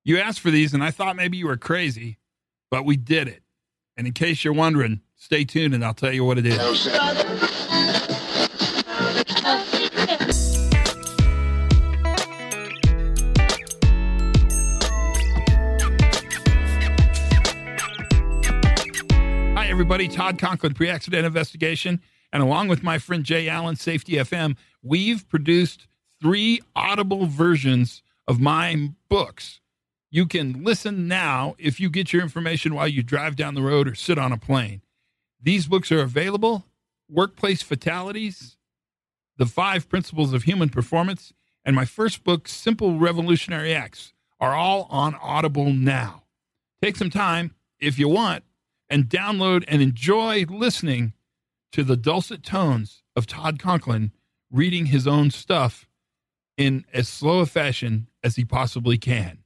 You asked for these, and I thought maybe you were crazy, but we did it. And in case you're wondering, stay tuned, and I'll tell you what it is. Hi, everybody. Todd Conklin, Pre-Accident Investigation. And along with my friend Jay Allen, Safety FM, we've produced 3 audible versions of my books. You can listen now if you get your information while you drive down the road or sit on a plane. These books are available. Workplace Fatalities, The 5 Principles of Human Performance, and my first book, Simple Revolutionary Acts, are all on Audible now. Take some time, if you want, and download and enjoy listening to the dulcet tones of Todd Conklin reading his own stuff in as slow a fashion as he possibly can.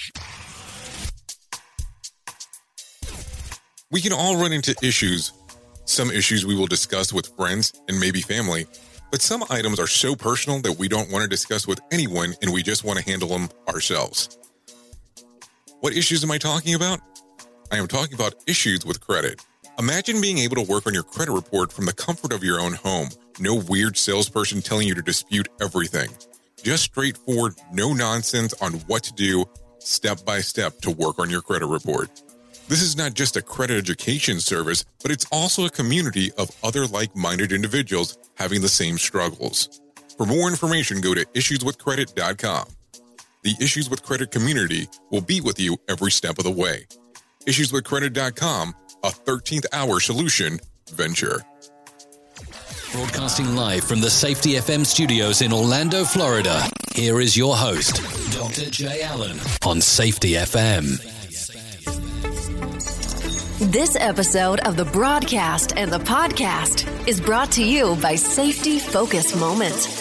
We can all run into issues. Some issues we will discuss with friends and maybe family, but some items are so personal that we don't want to discuss with anyone and we just want to handle them ourselves. What issues am I talking about? I am talking about issues with credit. Imagine being able to work on your credit report from the comfort of your own home. No weird salesperson telling you to dispute everything. Just straightforward, no nonsense on what to do step by step to work on your credit report. This is not just a credit education service, but it's also a community of other like-minded individuals having the same struggles. For more information, go to issueswithcredit.com. The Issues with Credit community will be with you every step of the way. Issueswithcredit.com, a 13th hour solution venture. Broadcasting live from the Safety FM studios in Orlando, Florida. Here is your host, Dr. Jay Allen on Safety FM. This episode of the broadcast and the podcast is brought to you by Safety Focus Moment.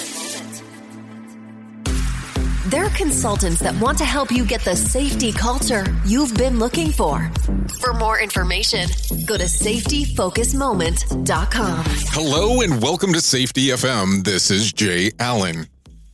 They're consultants that want to help you get the safety culture you've been looking for. For more information, go to safetyfocusmoment.com. Hello and welcome to Safety FM. This is Jay Allen.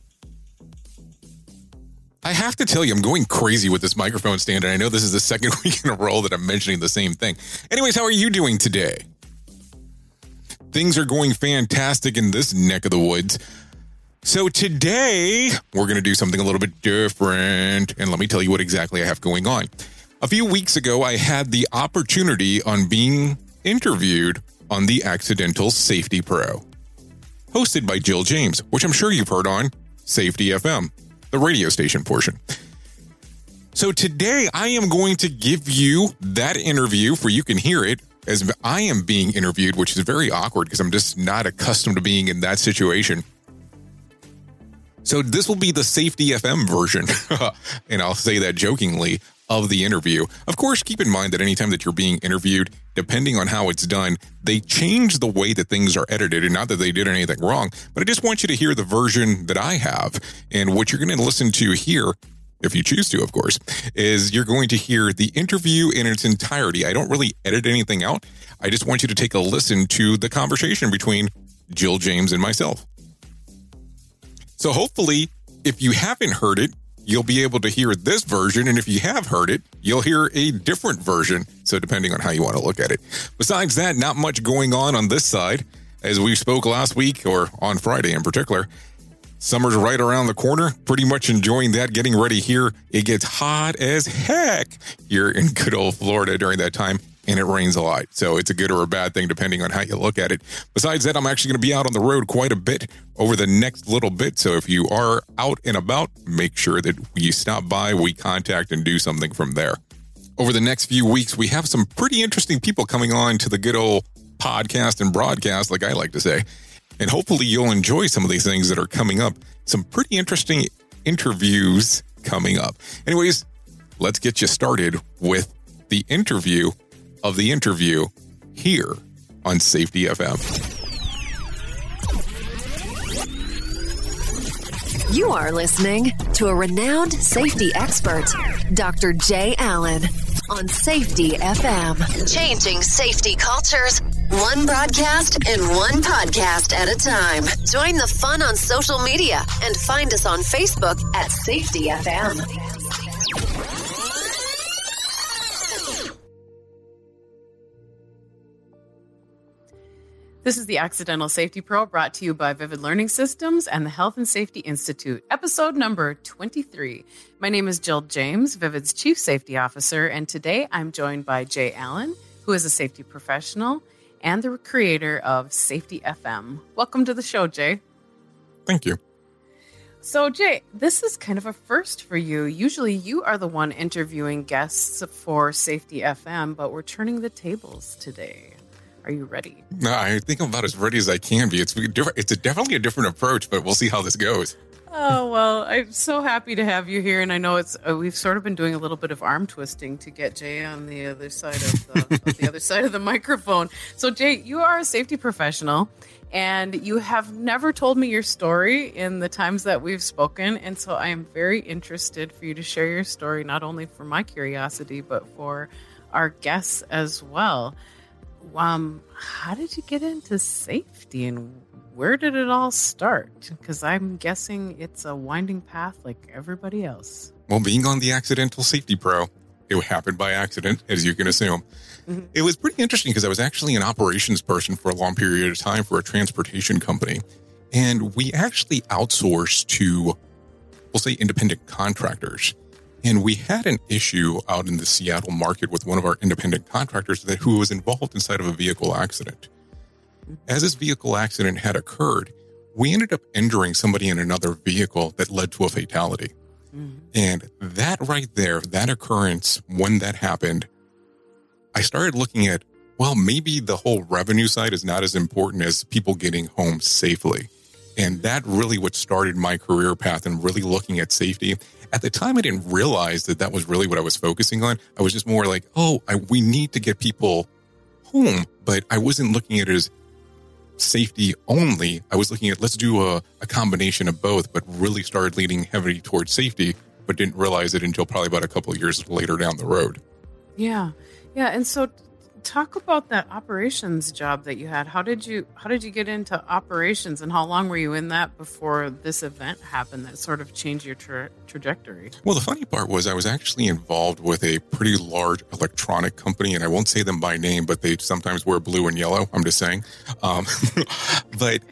I have to tell you, I'm going crazy with this microphone stand, and I know this is the second week in a row that I'm mentioning the same thing. Anyways, how are you doing today? Things are going fantastic in this neck of the woods. So today, we're going to do something a little bit different, and let me tell you what exactly I have going on. A few weeks ago, I had the opportunity on being interviewed on the Accidental Safety Pro, hosted by Jill James, which I'm sure you've heard on Safety FM, the radio station portion. So today, I am going to give you that interview for you can hear it as I am being interviewed, which is very awkward because I'm just not accustomed to being in that situation. So this will be the Safety FM version, and I'll say that jokingly, of the interview. Of course, keep in mind that anytime that you're being interviewed, depending on how it's done, they change the way that things are edited, and not that they did anything wrong, but I just want you to hear the version that I have. And what you're going to listen to here, if you choose to, of course, is you're going to hear the interview in its entirety. I don't really edit anything out. I just want you to take a listen to the conversation between Jill James and myself. So hopefully, if you haven't heard it, you'll be able to hear this version. And if you have heard it, you'll hear a different version. So depending on how you want to look at it. Besides that, not much going on this side. As we spoke last week, or on Friday in particular, summer's right around the corner. Pretty much enjoying that, getting ready here. It gets hot as heck here in good old Florida during that time. And it rains a lot. So it's a good or a bad thing, depending on how you look at it. Besides that, I'm actually going to be out on the road quite a bit over the next little bit. So if you are out and about, make sure that you stop by, we contact and do something from there. Over the next few weeks, we have some pretty interesting people coming on to the good old podcast and broadcast, like I like to say. And hopefully you'll enjoy some of these things that are coming up. Some pretty interesting interviews coming up. Anyways, let's get you started with the interview of the interview here on Safety FM. You are listening to a renowned safety expert, Dr. Jay Allen, on Safety FM. Changing safety cultures, one broadcast and one podcast at a time. Join the fun on social media and find us on Facebook at Safety FM. This is the Accidental Safety Pro, brought to you by Vivid Learning Systems and the Health and Safety Institute, episode number 23. My name is Jill James, Vivid's Chief Safety Officer, and today I'm joined by Jay Allen, who is a safety professional and the creator of Safety FM. Welcome to the show, Jay. Thank you. So, Jay, this is kind of a first for you. Usually you are the one interviewing guests for Safety FM, but we're turning the tables today. Are you ready? No, I think I'm about as ready as I can be. It's definitely a different approach, but we'll see how this goes. Oh, well, I'm so happy to have you here. And I know it's we've sort of been doing a little bit of arm twisting to get Jay on the other side of the microphone. So, Jay, you are a safety professional, and you have never told me your story in the times that we've spoken. And so I am very interested for you to share your story, not only for my curiosity, but for our guests as well. How did you get into safety, and where did it all start? Because I'm guessing it's a winding path like everybody else. Well, being on the Accidental Safety Pro, it happened by accident, as you can assume. Mm-hmm. It was pretty interesting because I was actually an operations person for a long period of time for a transportation company. And we actually outsourced to, we'll say, independent contractors. And we had an issue out in the Seattle market with one of our independent contractors who was involved inside of a vehicle accident. As this vehicle accident had occurred, we ended up injuring somebody in another vehicle that led to a fatality. Mm-hmm. And that right there, that occurrence, when that happened, I started looking at, well, maybe the whole revenue side is not as important as people getting home safely. And that really what started my career path and really looking at safety. At the time, I didn't realize that was really what I was focusing on. I was just more like, we need to get people home. But I wasn't looking at it as safety only. I was looking at, let's do a combination of both, but really started leaning heavily towards safety, but didn't realize it until probably about a couple of years later down the road. Yeah. Yeah. And so talk about that operations job that you had. How did you get into operations, and how long were you in that before this event happened that sort of changed your trajectory? Well, the funny part was I was actually involved with a pretty large electronic company, and I won't say them by name, but they sometimes wear blue and yellow. I'm just saying. But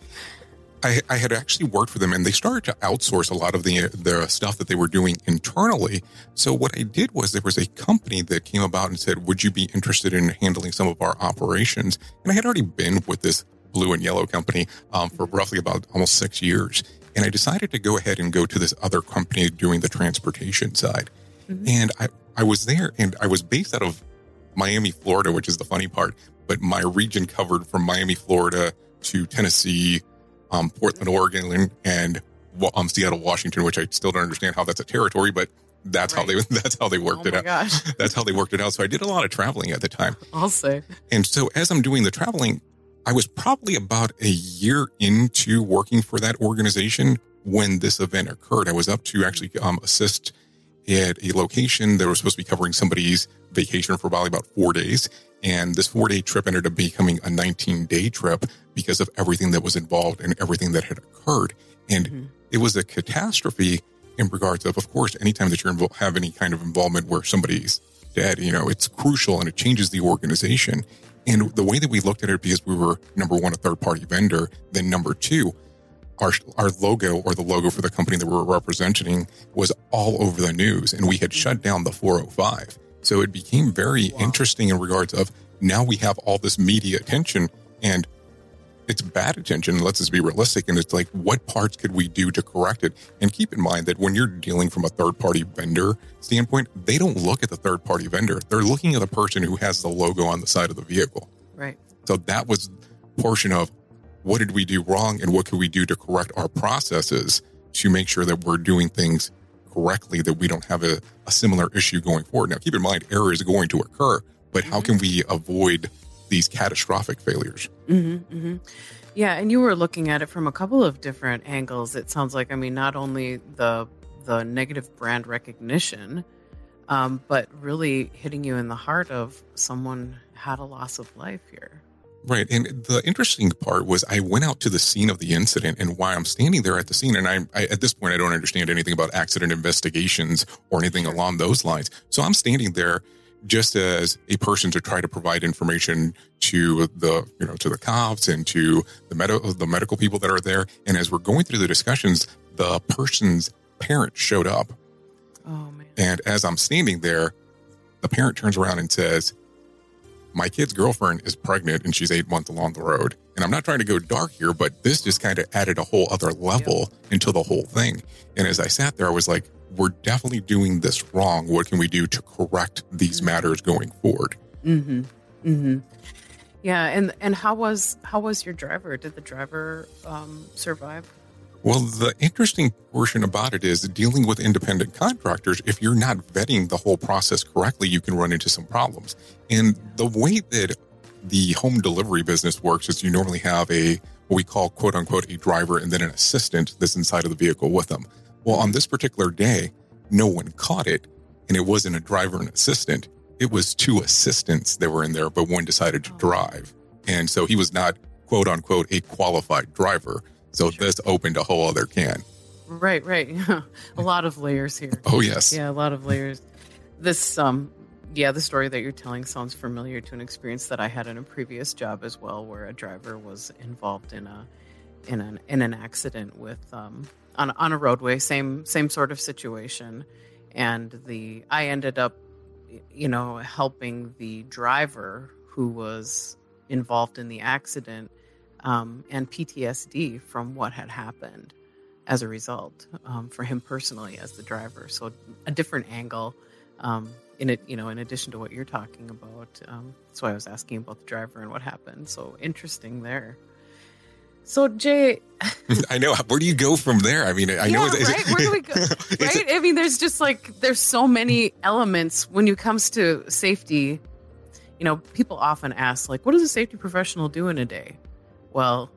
I had actually worked for them, and they started to outsource a lot of the stuff that they were doing internally. So what I did was there was a company that came about and said, would you be interested in handling some of our operations? And I had already been with this blue and yellow company for roughly about almost 6 years. And I decided to go ahead and go to this other company doing the transportation side. Mm-hmm. And I was there, and I was based out of Miami, Florida, which is the funny part. But my region covered from Miami, Florida to Tennessee, Portland, Oregon, and Seattle, Washington, which I still don't understand how that's a territory, but that's how they worked it out. Gosh. That's how they worked it out. So I did a lot of traveling at the time. I'll say. And so as I'm doing the traveling, I was probably about a year into working for that organization when this event occurred. I was up to actually assist at a location that was supposed to be covering somebody's vacation for probably about 4 days. And this 4-day trip ended up becoming a 19-day trip because of everything that was involved and everything that had occurred. And It was a catastrophe in regards of course, anytime that you have any kind of involvement where somebody's dead, it's crucial and it changes the organization. And the way that we looked at it, because we were, number one, a third-party vendor, then number two, our logo, or the logo for the company that we were representing, was all over the news, and we had shut down the 405. So it became very interesting in regards of, now we have all this media attention, and it's bad attention. Let's just be realistic. And it's like, what parts could we do to correct it? And keep in mind that when you're dealing from a third-party vendor standpoint, they don't look at the third-party vendor. They're looking at the person who has the logo on the side of the vehicle. Right. So that was a portion of, what did we do wrong, and what could we do to correct our processes to make sure that we're doing things correctly, that we don't have a similar issue going forward. Now, keep in mind, error is going to occur, but how can we avoid these catastrophic failures? Mm-hmm, mm-hmm. Yeah, and you were looking at it from a couple of different angles. It sounds like, not only the negative brand recognition, but really hitting you in the heart of someone had a loss of life here. Right. And the interesting part was I went out to the scene of the incident, and while I'm standing there at the scene, and I at this point, I don't understand anything about accident investigations or anything along those lines. So I'm standing there just as a person to try to provide information to the cops and to the medical people that are there. And as we're going through the discussions, the person's parent showed up. Oh, man. And as I'm standing there, the parent turns around and says, my kid's girlfriend is pregnant and she's 8 months along the road. And I'm not trying to go dark here, but this just kind of added a whole other level into the whole thing. And as I sat there, I was like, we're definitely doing this wrong. What can we do to correct these matters going forward? Mm-hmm. Mm-hmm. Yeah. And how was your driver? Did the driver survive? Well, the interesting portion about it is dealing with independent contractors. If you're not vetting the whole process correctly, you can run into some problems. And the way that the home delivery business works is you normally have what we call, quote unquote, a driver and then an assistant that's inside of the vehicle with them. Well, on this particular day, no one caught it, and it wasn't a driver and assistant. It was two assistants that were in there, but one decided to drive. And so he was not, quote unquote, a qualified driver. So this opened a whole other can. Right. A lot of layers here. Oh, yes. Yeah, a lot of layers. This, the story that you're telling sounds familiar to an experience that I had in a previous job as well, where a driver was involved in an accident with on a roadway, same sort of situation, and I ended up, helping the driver who was involved in the accident. And PTSD from what had happened as a result for him personally as the driver. So a different angle in addition to what you're talking about. That's why I was asking about the driver and what happened. So interesting there. So Jay, I know. Where do you go from there? I mean, I know. Right? Where do we go? Right? I mean, there's just there's so many elements when it comes to safety. People often ask, what does a safety professional do in a day? Well,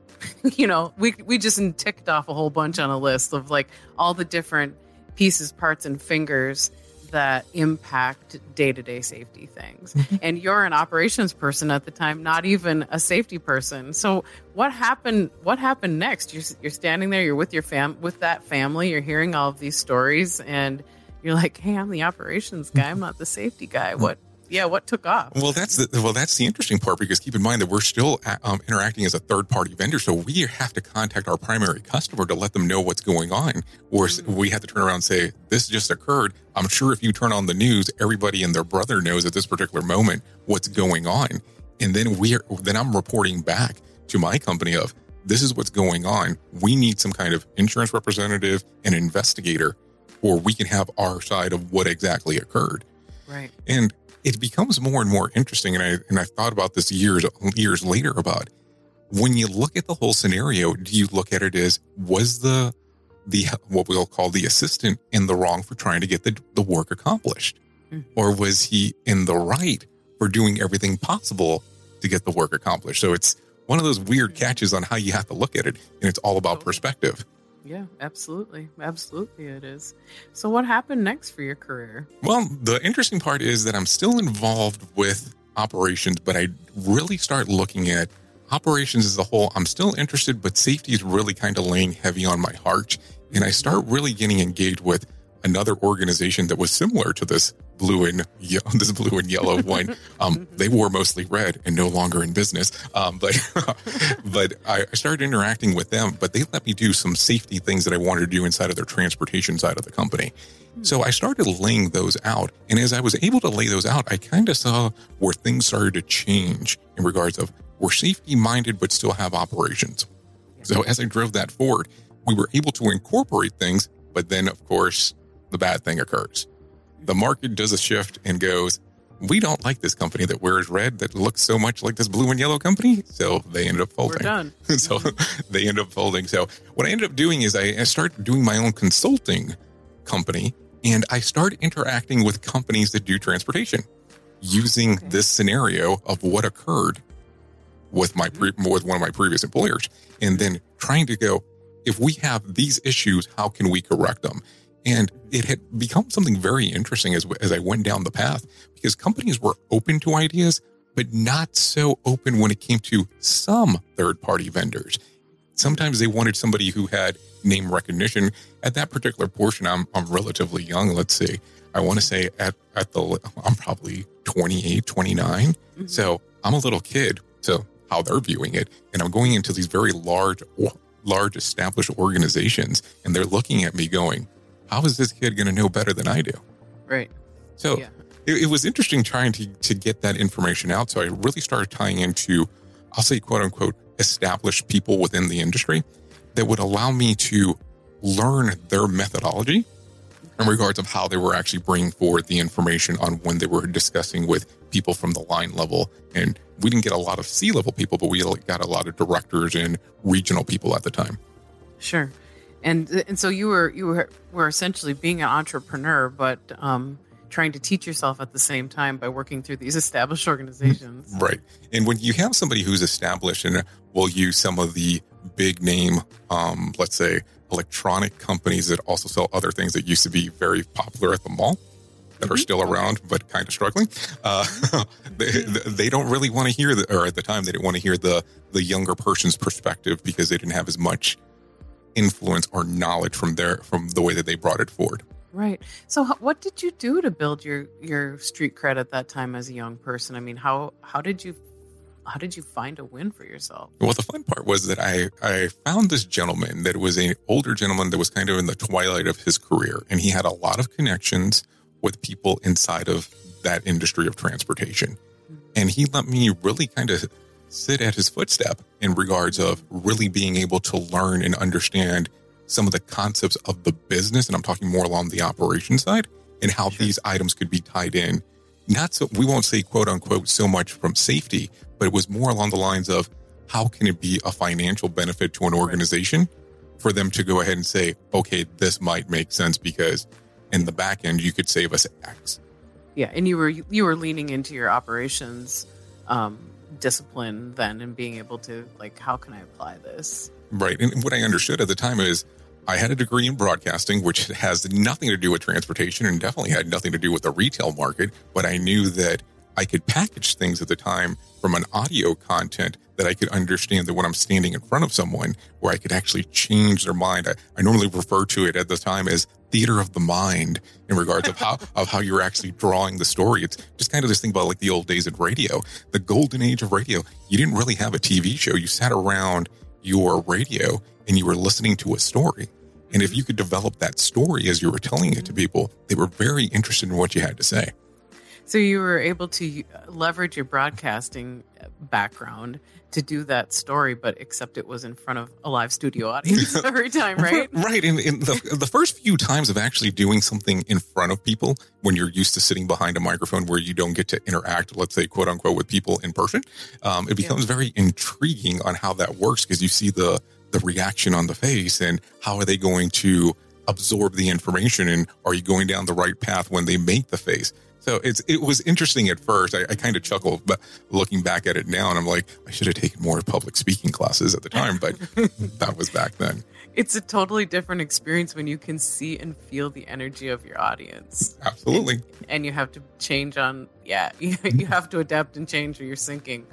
we just ticked off a whole bunch on a list of all the different pieces, parts, and fingers that impact day-to-day safety things. And you're an operations person at the time, not even a safety person. So what happened next? You're standing there, you're with with that family, you're hearing all of these stories, and you're like, hey, I'm the operations guy, I'm not the safety guy. What took off? Well, that's the interesting part, because keep in mind that we're still interacting as a third-party vendor, so we have to contact our primary customer to let them know what's going on, or we have to turn around and say, this just occurred. I'm sure if you turn on the news, everybody and their brother knows at this particular moment what's going on, and then I'm reporting back to my company of, this is what's going on. We need some kind of insurance representative and investigator, or we can have our side of what exactly occurred. Right. And it becomes more and more interesting, and I thought about this years later about when you look at the whole scenario. Do you look at it as, was the what we'll call the assistant in the wrong for trying to get the work accomplished, or was he in the right for doing everything possible to get the work accomplished? So it's one of those weird catches on how you have to look at it, and it's all about perspective. Yeah, absolutely. Absolutely it is. So what happened next for your career? Well, the interesting part is that I'm still involved with operations, but I really start looking at operations as a whole. I'm still interested, but safety is really kind of laying heavy on my heart. And I start really getting engaged with another organization that was similar to this blue and yellow one. They wore mostly red and no longer in business. But I started interacting with them, but they let me do some safety things that I wanted to do inside of their transportation side of the company. So I started laying those out. And as I was able to lay those out, I kind of saw where things started to change in regards of we're safety minded, but still have operations. So as I drove that forward, we were able to incorporate things, but then of course, the bad thing occurs. The market does a shift and goes, we don't like this company that wears red that looks so much like this blue and yellow company. So they ended up folding. We're done. So they ended up folding. So what I ended up doing is I started doing my own consulting company, and I started interacting with companies that do transportation using this scenario of what occurred with with one of my previous employers, and then trying to go, if we have these issues, how can we correct them? And it had become something very interesting as I went down the path, because companies were open to ideas, but not so open when it came to some third-party vendors. Sometimes they wanted somebody who had name recognition. At that particular portion, I'm relatively young, let's say. I want to say I'm probably 28, 29. Mm-hmm. So I'm a little kid. So how they're viewing it. And I'm going into these very large established organizations, and they're looking at me going, how is this kid going to know better than I do? Right. So it was interesting trying to get that information out. So I really started tying into, I'll say, quote unquote, established people within the industry that would allow me to learn their methodology in regards of how they were actually bringing forward the information on when they were discussing with people from the line level. And we didn't get a lot of C-level people, but we got a lot of directors and regional people at the time. Sure. And so you were essentially being an entrepreneur, but trying to teach yourself at the same time by working through these established organizations. Right. And when you have somebody who's established, and we'll use some of the big name, let's say, electronic companies that also sell other things that used to be very popular at the mall that are still around, but kind of struggling. They don't really want to hear or at the time they didn't want to hear the younger person's perspective because they didn't have as much influence or knowledge from the way that they brought it forward. Right. So what did you do to build your street cred at that time as a young person? I mean, how did you find a win for yourself? Well, the fun part was that I found this gentleman that was an older gentleman that was kind of in the twilight of his career. And he had a lot of connections with people inside of that industry of transportation. And he let me really kind of sit at his footstep in regards of really being able to learn and understand some of the concepts of the business. And I'm talking more along the operation side and how these items could be tied in. Not so, we won't say quote unquote so much from safety, but it was more along the lines of how can it be a financial benefit to an organization for them to go ahead and say, okay, this might make sense because in the back end, you could save us X. Yeah. And you were leaning into your operations discipline then and being able to like, how can I apply this? Right. And what I understood at the time is I had a degree in broadcasting, which has nothing to do with transportation and definitely had nothing to do with the retail market. But I knew that I could package things at the time from an audio content that I could understand that when I'm standing in front of someone where I could actually change their mind. I normally refer to it at the time as theater of the mind in regards of how you're actually drawing the story. It's just kind of this thing about like the old days of radio, the golden age of radio. You didn't really have a TV show. You sat around your radio and you were listening to a story. And if you could develop that story as you were telling it to people, they were very interested in what you had to say. So you were able to leverage your broadcasting background to do that story, but except it was in front of a live studio audience every time, right? Right. And the first few times of actually doing something in front of people, when you're used to sitting behind a microphone where you don't get to interact, let's say, quote unquote, with people in person, it becomes very intriguing on how that works because you see the reaction on the face and how are they going to absorb the information and are you going down the right path when they make the face? So it was interesting at first. I kind of chuckled, but looking back at it now, and I'm like, I should have taken more public speaking classes at the time, but that was back then. It's a totally different experience when you can see and feel the energy of your audience. Absolutely. And you have to change on, you have to adapt and change or you're sinking.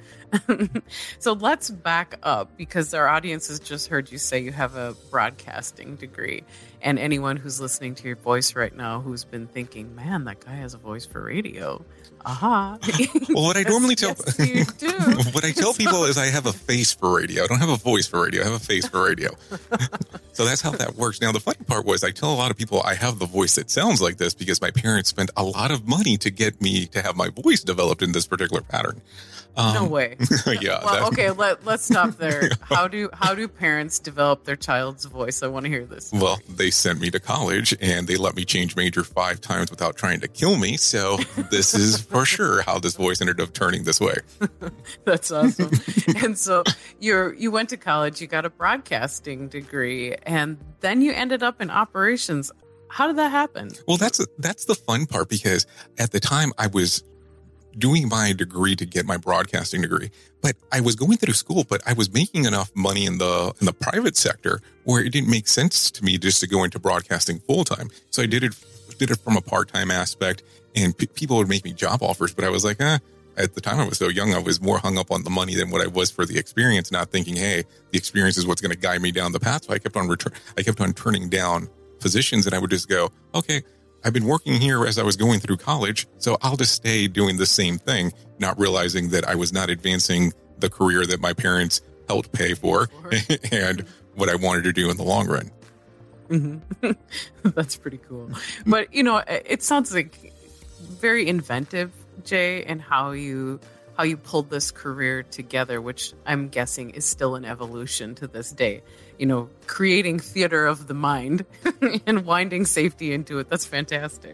So let's back up because our audience has just heard you say you have a broadcasting degree. And anyone who's listening to your voice right now who's been thinking, man, that guy has a voice for radio. Aha. Well, what I normally tell you do. What I tell people is I have a face for radio. I don't have a voice for radio. I have a face for radio. So that's how that works. Now, the funny part was I tell a lot of people I have the voice that sounds like this because my parents spent a lot of money to get me to have my voice developed in this particular pattern. No way. Yeah. Well, okay, let's stop there. How do parents develop their child's voice? I want to hear this. Well, they sent me to college and they let me change major 5 times without trying to kill me. So this is for sure how this voice ended up turning this way. That's awesome. And so you went to college, you got a broadcasting degree, and then you ended up in operations. How did that happen? Well, that's the fun part because at the time I was doing my degree to get my broadcasting degree, but I was going through school, but I was making enough money in the private sector where it didn't make sense to me just to go into broadcasting full time. So I did it from a part-time aspect and people would make me job offers, but I was like, at the time I was so young, I was more hung up on the money than what I was for the experience, not thinking, hey, the experience is what's going to guide me down the path. So I kept on turning down positions and I would just go, okay, I've been working here as I was going through college, so I'll just stay doing the same thing, not realizing that I was not advancing the career that my parents helped pay for and what I wanted to do in the long run. Mm-hmm. That's pretty cool. But, it sounds like very inventive, Jay, and how you pulled this career together, which I'm guessing is still an evolution to this day. Creating theater of the mind and winding safety into it. That's fantastic.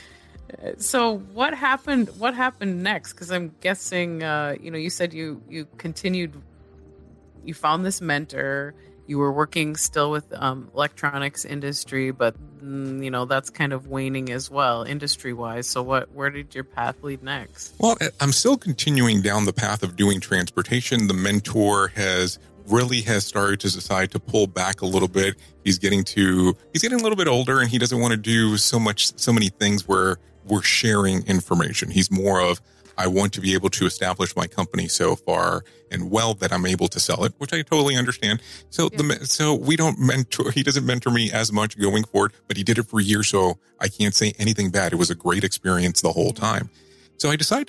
So what happened next? Because I'm guessing, you said you continued, you found this mentor, you were working still with electronics industry, but that's kind of waning as well industry wise. So where did your path lead next? Well, I'm still continuing down the path of doing transportation. The mentor has started to decide to pull back a little bit. He's getting a little bit older, and he doesn't want to do so many things where we're sharing information. He's more of, I want to be able to establish my company so far and well that I'm able to sell it, which I totally understand. So we don't mentor. He doesn't mentor me as much going forward, but he did it for years, so I can't say anything bad. It was a great experience the whole time. So I decide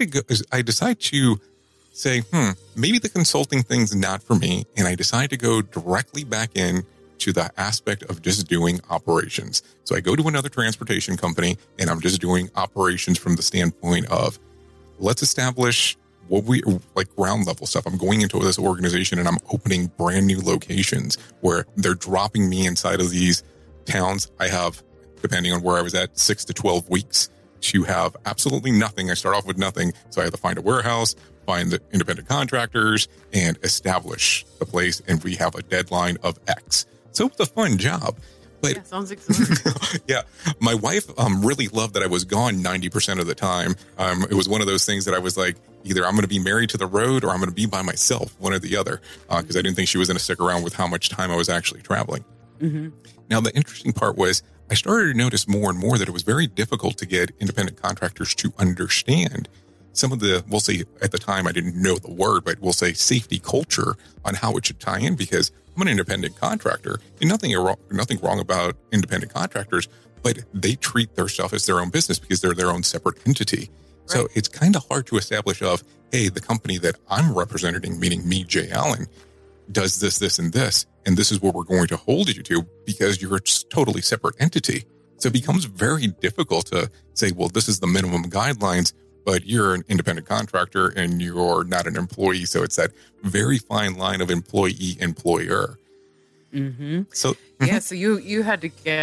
to say, maybe the consulting thing's not for me. And I decide to go directly back in to the aspect of just doing operations. So I go to another transportation company and I'm just doing operations from the standpoint of, let's establish what we like ground level stuff. I'm going into this organization and I'm opening brand new locations where they're dropping me inside of these towns. I have, depending on where I was at, 6 to 12 weeks to have absolutely nothing. I start off with nothing. So I have to find a warehouse, find the independent contractors, and establish the place. And we have a deadline of X. So it's a fun job. But, yeah, sounds exciting. Yeah. My wife really loved that I was gone 90% of the time. It was one of those things that I was like, either I'm going to be married to the road or I'm going to be by myself, one or the other, because I didn't think she was going to stick around with how much time I was actually traveling. Mm-hmm. Now, the interesting part was I started to notice more and more that it was very difficult to get independent contractors to understand some of the, we'll say at the time, I didn't know the word, but we'll say safety culture on how it should tie in, because I'm an independent contractor and nothing wrong about independent contractors, but they treat their stuff as their own business because they're their own separate entity. Right. So it's kind of hard to establish of, hey, the company that I'm representing, meaning me, Jay Allen, does this, this, and this is what we're going to hold you to because you're a totally separate entity. So it becomes very difficult to say, well, this is the minimum guidelines, but you're an independent contractor and you're not an employee. So it's that very fine line of employee-employer. Mm-hmm. So yeah, so you had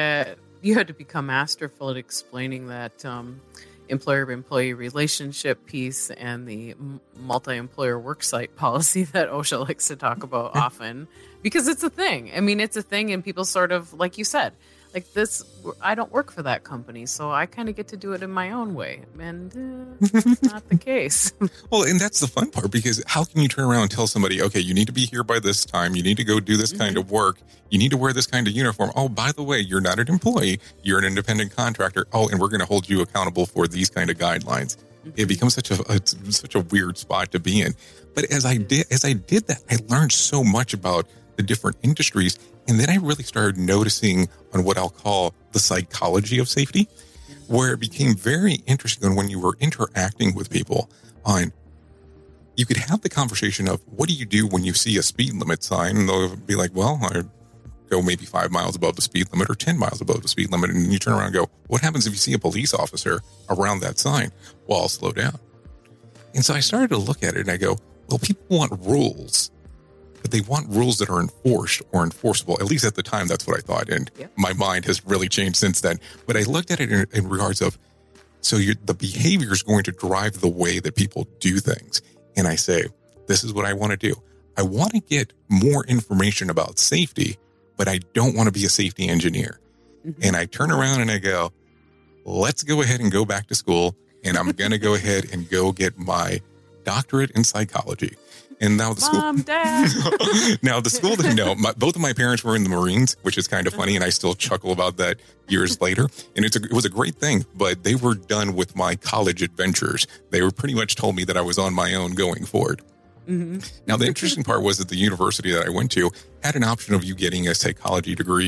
to become masterful at explaining that employer-employee relationship piece and the multi-employer worksite policy that OSHA likes to talk about often, because it's a thing. I mean, it's a thing, and people sort of, like you said, like this, I don't work for that company, so I kind of get to do it in my own way. And it's not the case. Well, and that's the fun part, because how can you turn around and tell somebody, okay, you need to be here by this time. You need to go do this kind of work. You need to wear this kind of uniform. Oh, by the way, you're not an employee. You're an independent contractor. Oh, and we're going to hold you accountable for these kind of guidelines. It becomes such a weird spot to be in. But as I did that, I learned so much about the different industries. And then I really started noticing on what I'll call the psychology of safety, where it became very interesting on when you were interacting with people on, you could have the conversation of, what do you do when you see a speed limit sign? And they'll be like, well, I go maybe 5 miles above the speed limit or 10 miles above the speed limit. And you turn around and go, what happens if you see a police officer around that sign? Well, I'll slow down. And so I started to look at it and I go, well, people want rules. But they want rules that are enforced or enforceable. At least at the time, that's what I thought. And my mind has really changed since then. But I looked at it in regards of, so the behavior is going to drive the way that people do things. And I say, this is what I want to do. I want to get more information about safety, but I don't want to be a safety engineer. Mm-hmm. And I turn around and I go, let's go ahead and go back to school. And I'm going to go ahead and go get my doctorate in psychology. And now the school, Mom, Dad. now the school didn't know. Both of my parents were in the Marines, which is kind of funny. And I still chuckle about that years later. And it was a great thing, but they were done with my college adventures. They were pretty much told me that I was on my own going forward. Mm-hmm. Now, the interesting part was that the university that I went to had an option of you getting a psychology degree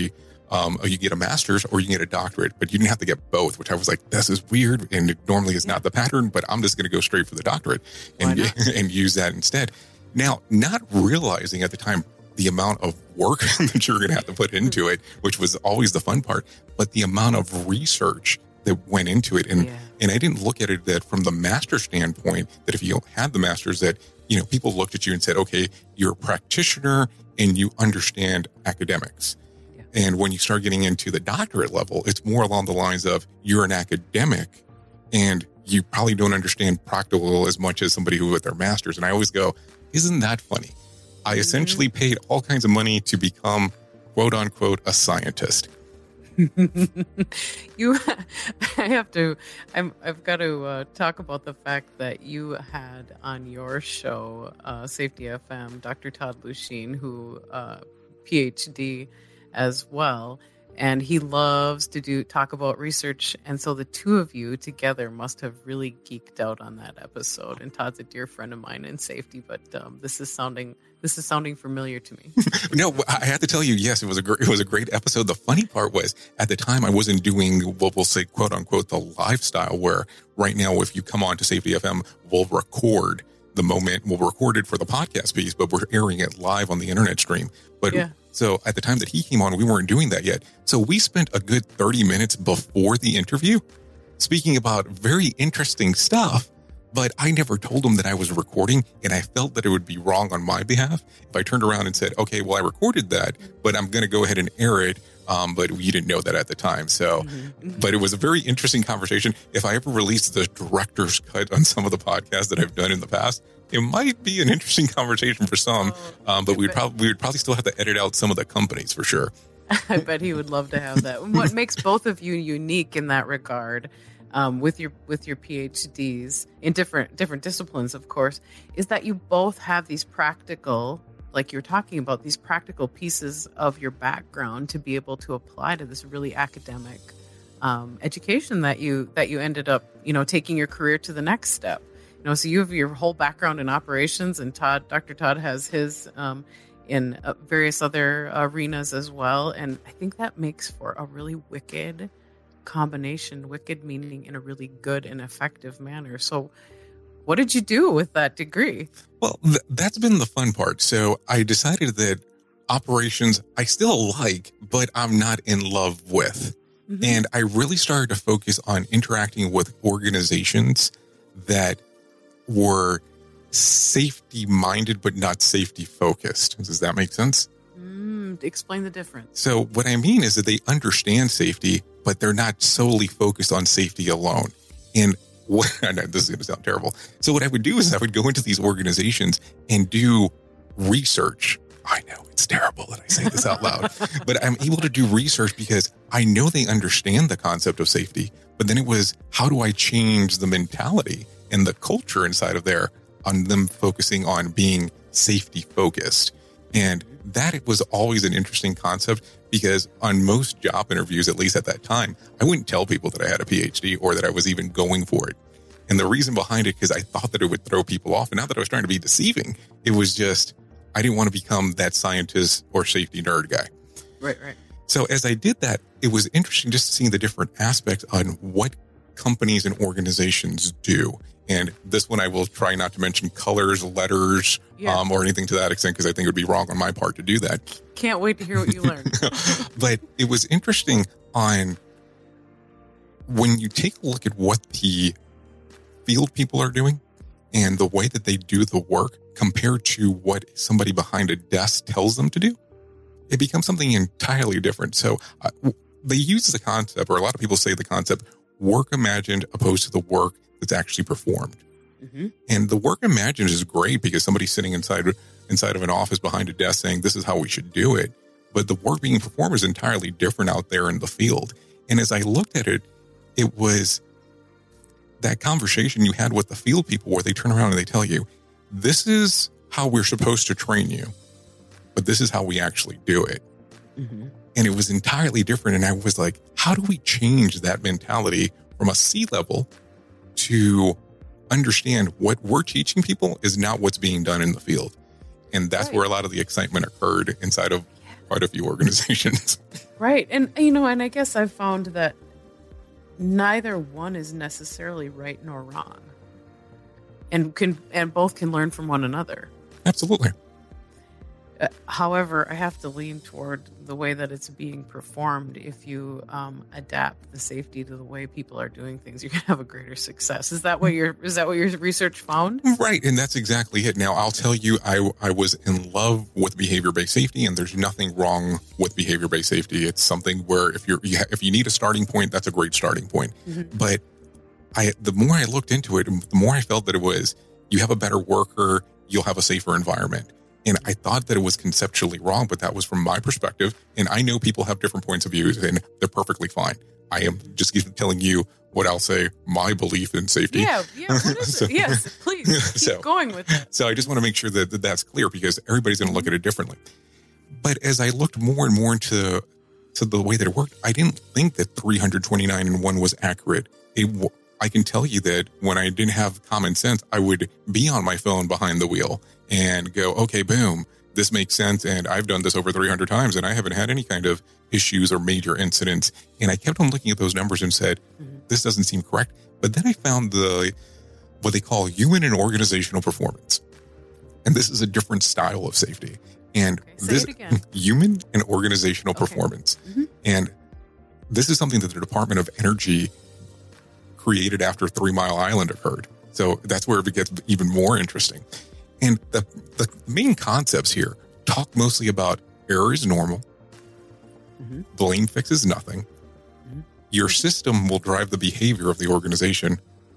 you get a master's or you get a doctorate, but you didn't have to get both, which I was like, this is weird. And it normally is not the pattern, but I'm just going to go straight for the doctorate and use that instead. Now, not realizing at the time the amount of work that you're going to have to put into it, which was always the fun part, but the amount of research that went into it. And I didn't look at it that from the master standpoint, that if you had the masters, that, you know, people looked at you and said, okay, you're a practitioner and you understand academics. Yeah. And when you start getting into the doctorate level, it's more along the lines of you're an academic and you probably don't understand practical as much as somebody who with their masters. And I always go, isn't that funny? I essentially paid all kinds of money to become, quote unquote, a scientist. I've got to talk about the fact that you had on your show, Safety FM, Dr. Todd Lusheen, who PhD as well, and he loves to talk about research. And so the two of you together must have really geeked out on that episode. And Todd's a dear friend of mine in safety, but this is sounding familiar to me. No, I have to tell you, yes, it was a great episode. The funny part was at the time I wasn't doing what we'll say, quote unquote, the lifestyle, where right now, if you come on to Safety FM, we'll record the moment, we'll record it for the podcast piece, but we're airing it live on the internet stream. But so at the time that he came on, we weren't doing that yet. So we spent a good 30 minutes before the interview speaking about very interesting stuff. But I never told him that I was recording, and I felt that it would be wrong on my behalf if I turned around and said, okay, well, I recorded that, but I'm going to go ahead and air it. But we didn't know that at the time. So, but it was a very interesting conversation. If I ever release the director's cut on some of the podcasts that I've done in the past, it might be an interesting conversation for some. But we would probably still have to edit out some of the companies for sure. I bet he would love to have that. What makes both of you unique in that regard, with your PhDs in different disciplines, of course, is that you both have these practical, like you're talking about, these practical pieces of your background to be able to apply to this really academic education that you ended up, taking your career to the next step. So you have your whole background in operations, and Dr. Todd has his in various other arenas as well. And I think that makes for a really wicked combination, wicked meaning in a really good and effective manner. So what did you do with that degree? Well, that's been the fun part. So I decided that operations I still like, but I'm not in love with. Mm-hmm. And I really started to focus on interacting with organizations that were safety minded, but not safety focused. Does that make sense? Explain the difference. So what I mean is that they understand safety, but they're not solely focused on safety alone. And I know this is going to sound terrible. So what I would do is I would go into these organizations and do research. I know it's terrible that I say this out loud, but I'm able to do research because I know they understand the concept of safety. But then it was, how do I change the mentality and the culture inside of there on them focusing on being safety focused? And that it was always an interesting concept, because on most job interviews, at least at that time, I wouldn't tell people that I had a PhD or that I was even going for it. And the reason behind it, because I thought that it would throw people off, and not that I was trying to be deceiving. It was just, I didn't want to become that scientist or safety nerd guy. Right. So as I did that, it was interesting just seeing the different aspects on what companies and organizations do. And this one, I will try not to mention colors, letters, or anything to that extent, because I think it would be wrong on my part to do that. Can't wait to hear what you learned. But it was interesting on when you take a look at what the field people are doing and the way that they do the work compared to what somebody behind a desk tells them to do, it becomes something entirely different. So they use the concept, or a lot of people say the concept, work imagined opposed to the work that's actually performed. Mm-hmm. And the work imagined is great because somebody's sitting inside of an office behind a desk saying, this is how we should do it. But the work being performed is entirely different out there in the field. And as I looked at it, it was that conversation you had with the field people where they turn around and they tell you, this is how we're supposed to train you, but this is how we actually do it. Mm-hmm. And it was entirely different. And I was like, how do we change that mentality from a C-level to understand what we're teaching people is not what's being done in the field? And that's where a lot of the excitement occurred inside of quite a few organizations. Right. And, and I guess I've found that neither one is necessarily right nor wrong, and both can learn from one another. Absolutely. However, I have to lean toward the way that it's being performed. If you adapt the safety to the way people are doing things, you're going to have a greater success. Is that what your research found? Right, and that's exactly it. Now, I'll tell you, I was in love with behavior-based safety, and there's nothing wrong with behavior-based safety. It's something where if you need a starting point, that's a great starting point. Mm-hmm. But the more I looked into it, the more I felt that it was, you have a better worker, you'll have a safer environment. And I thought that it was conceptually wrong, but that was from my perspective. And I know people have different points of view, and they're perfectly fine. I am just telling you what I'll say, my belief in safety. Yeah. What is it? Yes, please keep going with that. So I just want to make sure that that's clear, because everybody's going to look at it differently. But as I looked more and more into the way that it worked, I didn't think that 329-in-1 was accurate. I can tell you that when I didn't have common sense, I would be on my phone behind the wheel and go, okay, boom, this makes sense. And I've done this over 300 times and I haven't had any kind of issues or major incidents. And I kept on looking at those numbers and said, this doesn't seem correct. But then I found what they call human and organizational performance. And this is a different style of safety. And Say it again. Human and organizational performance. Mm-hmm. And this is something that the Department of Energy created after 3 Mile Island occurred. So that's where it gets even more interesting. And the main concepts here talk mostly about error is normal. Mm-hmm. Blame fixes nothing. Mm-hmm. Your system will drive the behavior of the organization.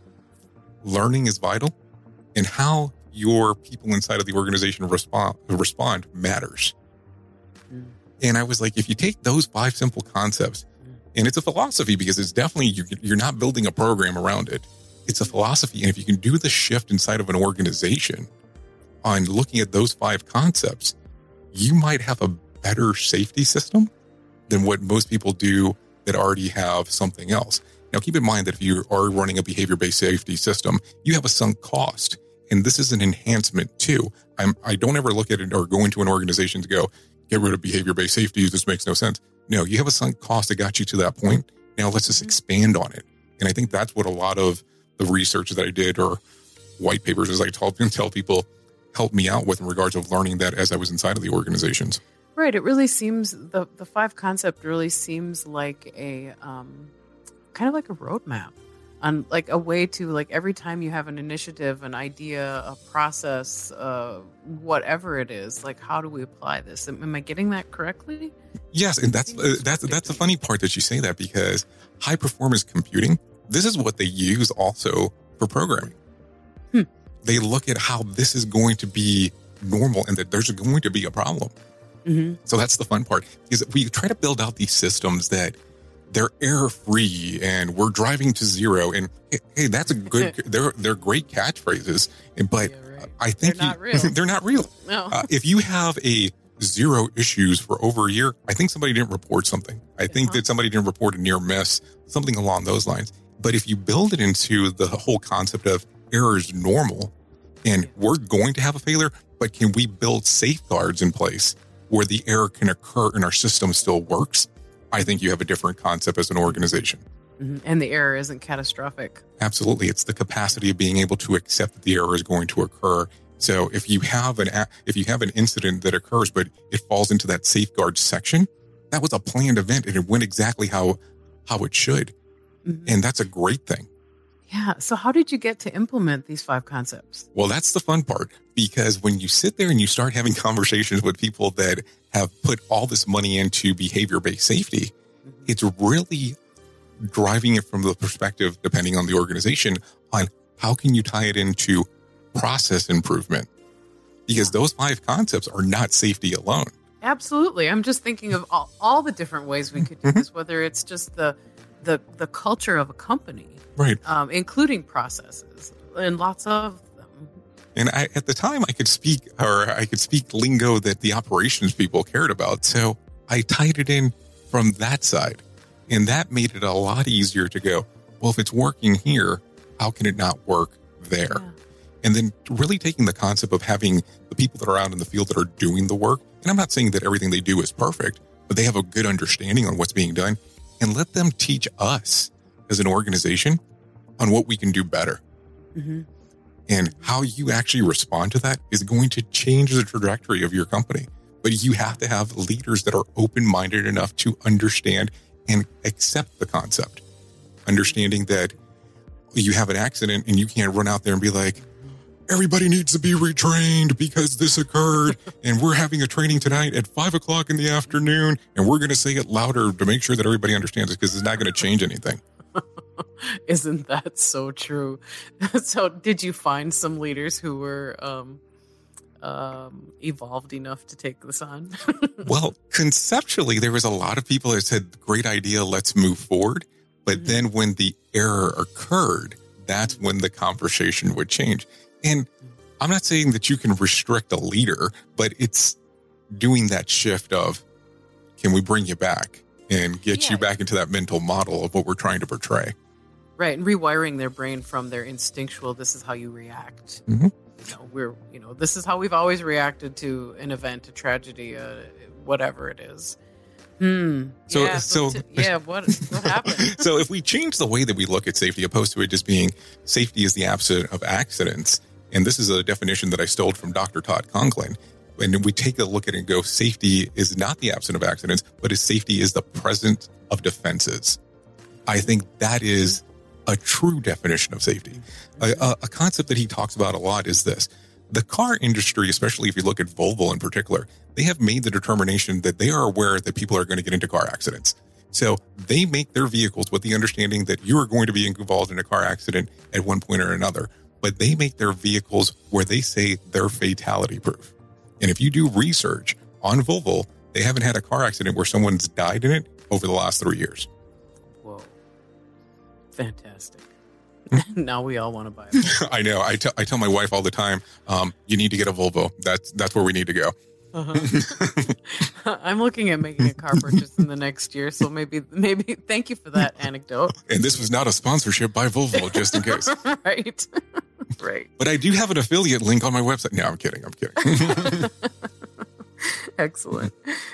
Learning is vital. And how your people inside of the organization respond matters. Mm-hmm. And I was like, if you take those 5 simple concepts, and it's a philosophy, because it's definitely, you're not building a program around it. It's a philosophy. And if you can do the shift inside of an organization on looking at those 5 concepts, you might have a better safety system than what most people do that already have something else. Now, keep in mind that if you are running a behavior-based safety system, you have a sunk cost. And this is an enhancement too. I don't ever look at it or go into an organization to go, get rid of behavior-based safety. This makes no sense. No, you have a sunk cost that got you to that point. Now let's just expand on it. And I think that's what a lot of the research that I did, or white papers, as I tell people, helped me out with in regards of learning that as I was inside of the organizations. Right. It really seems, the 5 concept really seems like a kind of like a roadmap, on like a way to, like, every time you have an initiative, an idea, a process, whatever it is, like, how do we apply this? Am I getting that correctly? Yes, and that's the funny part that you say that, because high performance computing, this is what they use also for programming. They look at how this is going to be normal and that there's going to be a problem. Mm-hmm. So that's the fun part, is we try to build out these systems that they're error free and we're driving to zero. And hey, that's a good, they're great catchphrases, but yeah, right. I think they're not real. They're not real. No. If you have a 0 issues for over a year, I think somebody didn't report something. I think that somebody didn't report a near miss, something along those lines. But if you build it into the whole concept of error is normal and we're going to have a failure, but can we build safeguards in place where the error can occur and our system still works? I think you have a different concept as an organization. Mm-hmm. And the error isn't catastrophic. Absolutely. It's the capacity of being able to accept that the error is going to occur. So if you have an incident that occurs, but it falls into that safeguard section, that was a planned event and it went exactly how it should. Mm-hmm. And that's a great thing. Yeah. So how did you get to implement these 5 concepts? Well, that's the fun part, because when you sit there and you start having conversations with people that have put all this money into behavior-based safety, it's really driving it from the perspective, depending on the organization, on how can you tie it into process improvement? Because those 5 concepts are not safety alone. Absolutely. I'm just thinking of all the different ways we could do this, whether it's just the culture of a company, right? Including processes, and lots of them. And at the time, I could speak lingo that the operations people cared about. So I tied it in from that side. And that made it a lot easier to go, well, if it's working here, how can it not work there? Yeah. And then really taking the concept of having the people that are out in the field that are doing the work. And I'm not saying that everything they do is perfect, but they have a good understanding on what's being done, and let them teach us as an organization on what we can do better. Mm-hmm. And how you actually respond to that is going to change the trajectory of your company. But you have to have leaders that are open-minded enough to understand and accept the concept. Understanding that you have an accident and you can't run out there and be like, everybody needs to be retrained because this occurred. And we're having a training tonight at 5:00 in the afternoon. And we're going to say it louder to make sure that everybody understands it, because it's not going to change anything. Isn't that so true? So did you find some leaders who were evolved enough to take this on? Well, conceptually, there was a lot of people that said, great idea, let's move forward. But then when the error occurred, that's when the conversation would change. And I'm not saying that you can restrict a leader, but it's doing that shift of, can we bring you back and get you back into that mental model of what we're trying to portray? Right, and rewiring their brain from their instinctual, this is how you react. Mm-hmm. This is how we've always reacted to an event, a tragedy, whatever it is. What happened? So if we change the way that we look at safety, opposed to it just being safety is the absence of accidents, and this is a definition that I stole from Dr. Todd Conklin, and we take a look at it and go, safety is not the absence of accidents, but safety is the presence of defenses. I think that is a true definition of safety. A concept that he talks about a lot is this. The car industry, especially if you look at Volvo in particular, they have made the determination that they are aware that people are going to get into car accidents. So they make their vehicles with the understanding that you are going to be involved in a car accident at one point or another, but they make their vehicles where they say they're fatality proof. And if you do research on Volvo, they haven't had a car accident where someone's died in it over the last 3 years. Whoa. Fantastic. Now we all want to buy a Volvo. I know. I tell my wife all the time, you need to get a Volvo. That's where we need to go. I'm looking at making a car purchase in the next year, so maybe thank you for that anecdote. And this was not a sponsorship by Volvo, just in case. Right. Right. But I do have an affiliate link on my website. No, I'm kidding. Excellent.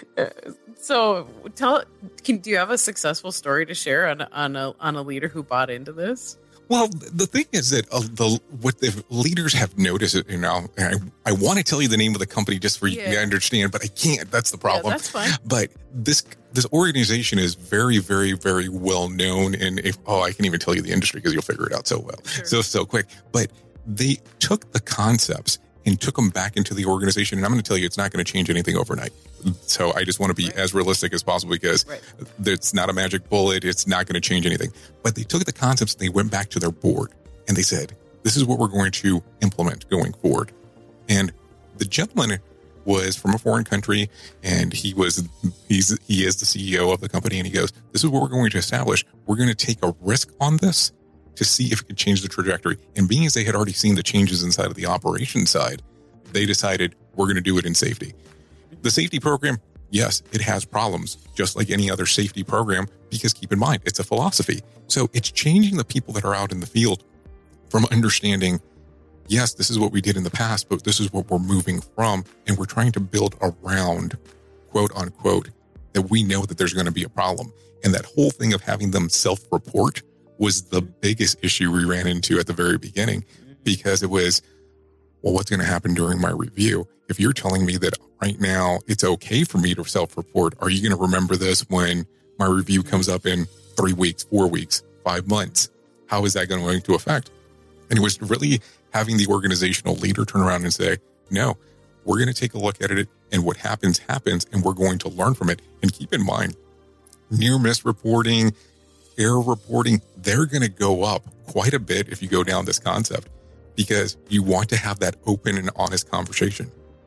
So do you have a successful story to share on a leader who bought into this? Well, the thing is that what the leaders have noticed, and I want to tell you the name of the company just for you to understand, but I can't. That's the problem. Yeah, that's fine. But this organization is very, very, very well known. And I can even tell you the industry because you'll figure it out so well, sure. so quick. But they took the concepts and took them back into the organization. And I'm going to tell you, it's not going to change anything overnight. So I just want to be as realistic as possible, because it's not a magic bullet. It's not going to change anything. But they took the concepts and they went back to their board and they said, this is what we're going to implement going forward. And the gentleman was from a foreign country, and he is the CEO of the company. And he goes, this is what we're going to establish. We're going to take a risk on this to see if it could change the trajectory. And being as they had already seen the changes inside of the operation side, they decided we're going to do it in safety. The safety program, yes, it has problems, just like any other safety program, because keep in mind, it's a philosophy. So it's changing the people that are out in the field from understanding, yes, this is what we did in the past, but this is what we're moving from. And we're trying to build around, quote unquote, that we know that there's going to be a problem. And that whole thing of having them self-report was the biggest issue we ran into at the very beginning, because it was, well, what's going to happen during my review? If you're telling me that right now it's okay for me to self-report, are you going to remember this when my review comes up in 3 weeks, 4 weeks, 5 months? How is that going to affect? And it was really having the organizational leader turn around and say, no, we're going to take a look at it, and what happens, and we're going to learn from it. And keep in mind, near miss reporting, error reporting, they're going to go up quite a bit if you go down this concept, because you want to have that open and honest conversation.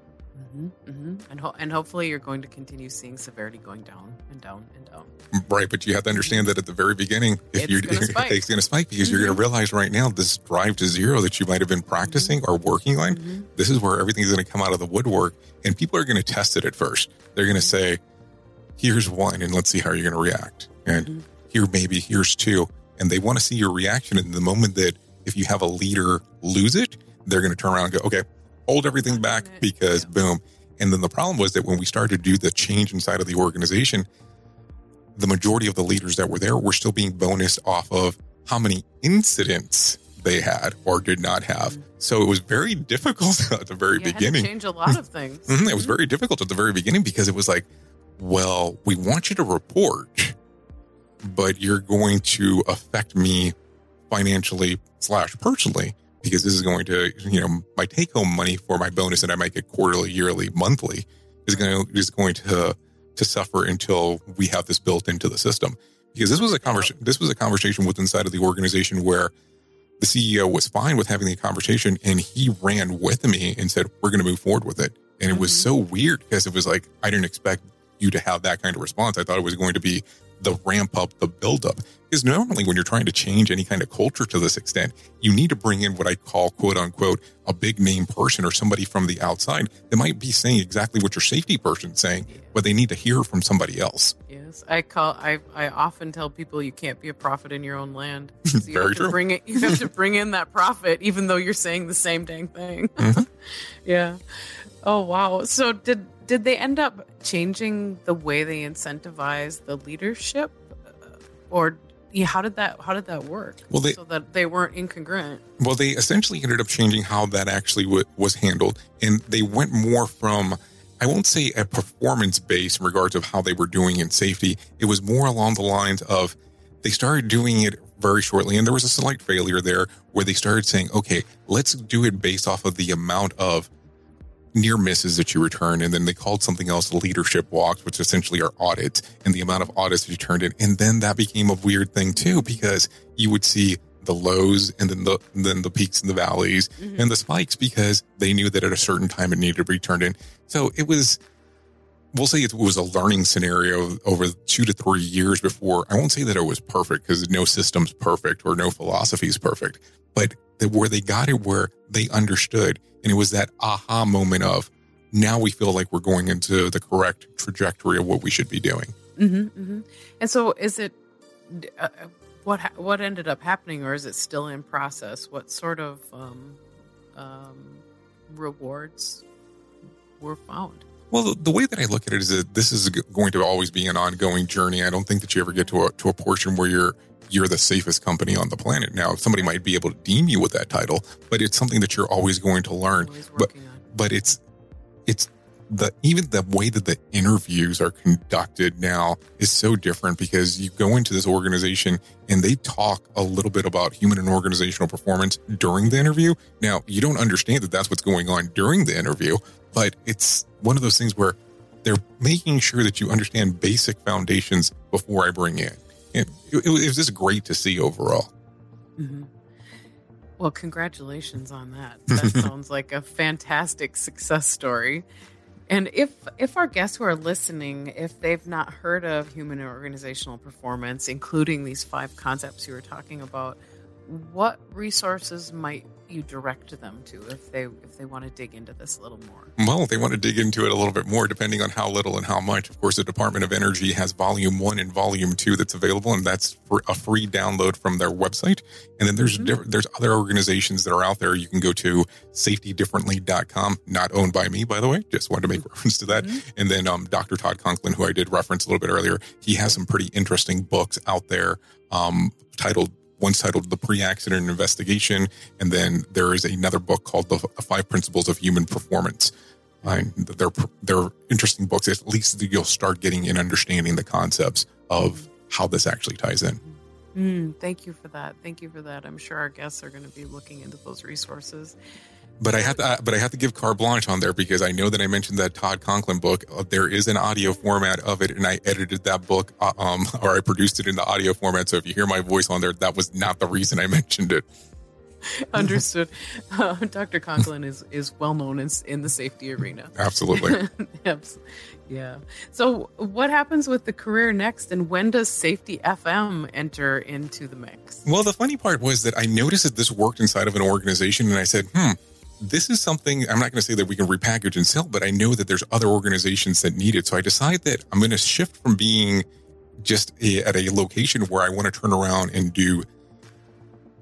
And hopefully you're going to continue seeing severity going down and down and down. Right, but you have to understand that at the very beginning, it's going to spike, because you're going to realize right now this drive to zero that you might have been practicing or working on, this is where everything's going to come out of the woodwork, and people are going to test it at first. They're going to say, here's one, and let's see how you're going to react. And here's two. And they want to see your reaction in the moment that if you have a leader lose it, they're going to turn around and go, okay, hold everything back because boom. And then the problem was that when we started to do the change inside of the organization, the majority of the leaders that were there were still being bonused off of how many incidents they had or did not have. So it was very difficult at the very beginning. Had to change a lot of things. It was very difficult at the very beginning because it was like, well, we want you to report, but you're going to affect me financially / personally, because this is going to, my take home money for my bonus that I might get quarterly, yearly, monthly is going to suffer until we have this built into the system. Because this was a conversation with inside of the organization where the CEO was fine with having the conversation, and he ran with me and said, we're going to move forward with it. And it was so weird because it was like, I didn't expect you to have that kind of response. I thought it was going to be the ramp up, the build up. Because normally when you're trying to change any kind of culture to this extent, you need to bring in what I call, quote unquote, a big name person or somebody from the outside that might be saying exactly what your safety person's saying, but they need to hear from somebody else. Yes, I often tell people you can't be a prophet in your own land. So you Very have true. You have to bring in that prophet, even though you're saying the same dang thing. Yeah. Oh wow. So did they end up changing the way they incentivize the leadership, or how did that work? Well, so that they weren't incongruent. Well, they essentially ended up changing how that actually was handled, and they went more from, I won't say a performance base in regards of how they were doing in safety. It was more along the lines of they started doing it very shortly, and there was a slight failure there where they started saying, okay, let's do it based off of the amount of near misses that you return. And then they called something else leadership walks, which essentially are audits, and the amount of audits that you turned in. And then that became a weird thing too, because you would see the lows and then the peaks and the valleys and the spikes, because they knew that at a certain time it needed to be turned in. So it was, we'll say it was a learning scenario over 2 to 3 years before. I won't say that it was perfect, because no system's perfect or no philosophy is perfect, but where they got it, where they understood. And it was that aha moment of, now we feel like we're going into the correct trajectory of what we should be doing. And so is it, what ended up happening, or is it still in process? What sort of rewards were found? Well, the way that I look at it is that this is going to always be an ongoing journey. I don't think that you ever get to a portion where you're the safest company on the planet. Now, somebody might be able to deem you with that title, but it's something that you're always going to learn. But it's even the way that the interviews are conducted now is so different, because you go into this organization and they talk a little bit about human and organizational performance during the interview. Now, you don't understand that that's what's going on during the interview, but it's one of those things where they're making sure that you understand basic foundations before I bring in. And it was just great to see overall. Well, congratulations on that. That sounds like a fantastic success story. And if our guests who are listening, if they've not heard of human and organizational performance, including these 5 concepts you were talking about, what resources might you direct them to if they want to dig into this a little more? Well, if they want to dig into it a little bit more, depending on how little and how much, of course, the Department of Energy has Volume 1 and Volume 2 that's available, and that's for a free download from their website. And then there's other organizations that are out there. You can go to safetydifferently.com, not owned by me, by the way. Just wanted to make reference to that. And then Dr. Todd Conklin, who I did reference a little bit earlier, he has some pretty interesting books out there one's titled The Pre-Accident Investigation, and then there is another book called The 5 Principles of Human Performance. They're interesting books. At least you'll start getting and understanding the concepts of how this actually ties in. Thank you for that. I'm sure our guests are going to be looking into those resources. But I have to give carte blanche on there, because I know that I mentioned that Todd Conklin book. There is an audio format of it, and I edited that book, or I produced it in the audio format. So if you hear my voice on there, that was not the reason I mentioned it. Understood. Dr. Conklin is well known in the safety arena. Absolutely. Yeah. So what happens with the career next, and when does Safety FM enter into the mix? Well, the funny part was that I noticed that this worked inside of an organization, and I said, this is something, I'm not going to say that we can repackage and sell, but I know that there's other organizations that need it. So I decided that I'm going to shift from being just at a location where I want to turn around and do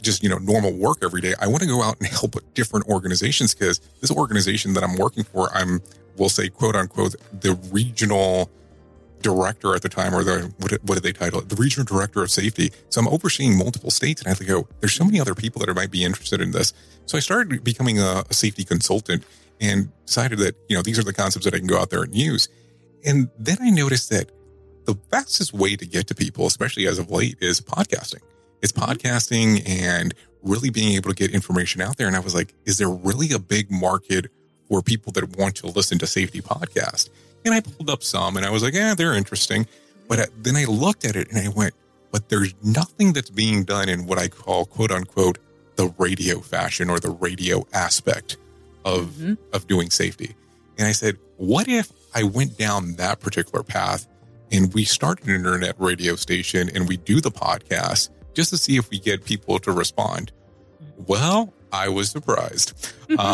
just, normal work every day. I want to go out and help different organizations, because this organization that I'm working for, we'll say, quote unquote, the regional director at the time, or what did they title it? The regional director of safety. So I'm overseeing multiple states, and I have to go, there's so many other people that might be interested in this. So I started becoming a safety consultant and decided that, these are the concepts that I can go out there and use. And then I noticed that the fastest way to get to people, especially as of late, is podcasting. It's podcasting and really being able to get information out there. And I was like, is there really a big market for people that want to listen to safety podcasts? And I pulled up some, and I was like, they're interesting. But then I looked at it and I went, but there's nothing that's being done in what I call, quote unquote, the radio fashion, or the radio aspect of doing safety. And I said, what if I went down that particular path and we started an internet radio station and we do the podcast just to see if we get people to respond? Well, I was surprised.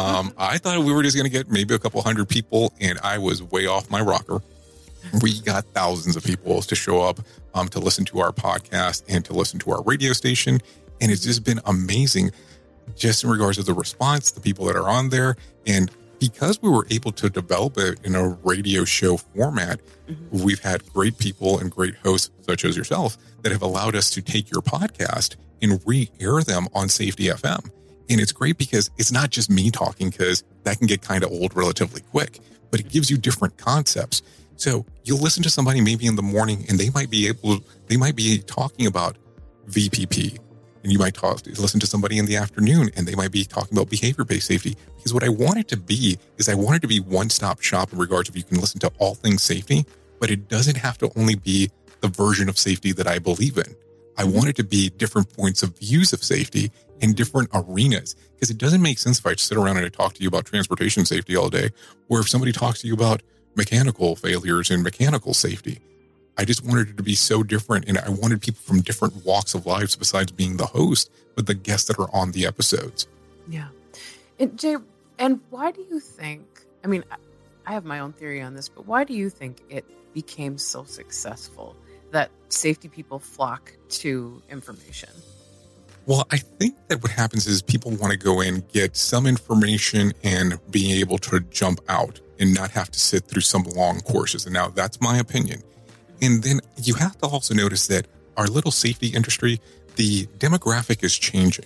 I thought we were just going to get maybe a couple hundred people, and I was way off my rocker. We got thousands of people to show up to listen to our podcast and to listen to our radio station. And it's just been amazing, just in regards to the response, the people that are on there. And because we were able to develop it in a radio show format, we've had great people and great hosts, such as yourself, that have allowed us to take your podcast and re-air them on Safety FM. And it's great because it's not just me talking, because that can get kind of old relatively quick, but it gives you different concepts. So you'll listen to somebody maybe in the morning, and they might be talking about VPP. And you might listen to somebody in the afternoon, and they might be talking about behavior-based safety. Because what I want it to be is, I want it to be one-stop shop in regards of, you can listen to all things safety, but it doesn't have to only be the version of safety that I believe in. I want it to be different points of views of safety in different arenas, because it doesn't make sense if I sit around and I talk to you about transportation safety all day, or if somebody talks to you about mechanical failures and mechanical safety. I just wanted it to be so different, and I wanted people from different walks of lives, besides being the host, but the guests that are on the episodes. Yeah. And Jay, and why do you think, I mean, I have my own theory on this, but why do you think it became so successful that safety people flock to information? Well, I think that what happens is people want to go in, get some information, and being able to jump out and not have to sit through some long courses. And now that's my opinion. And then you have to also notice that our little safety industry, the demographic is changing.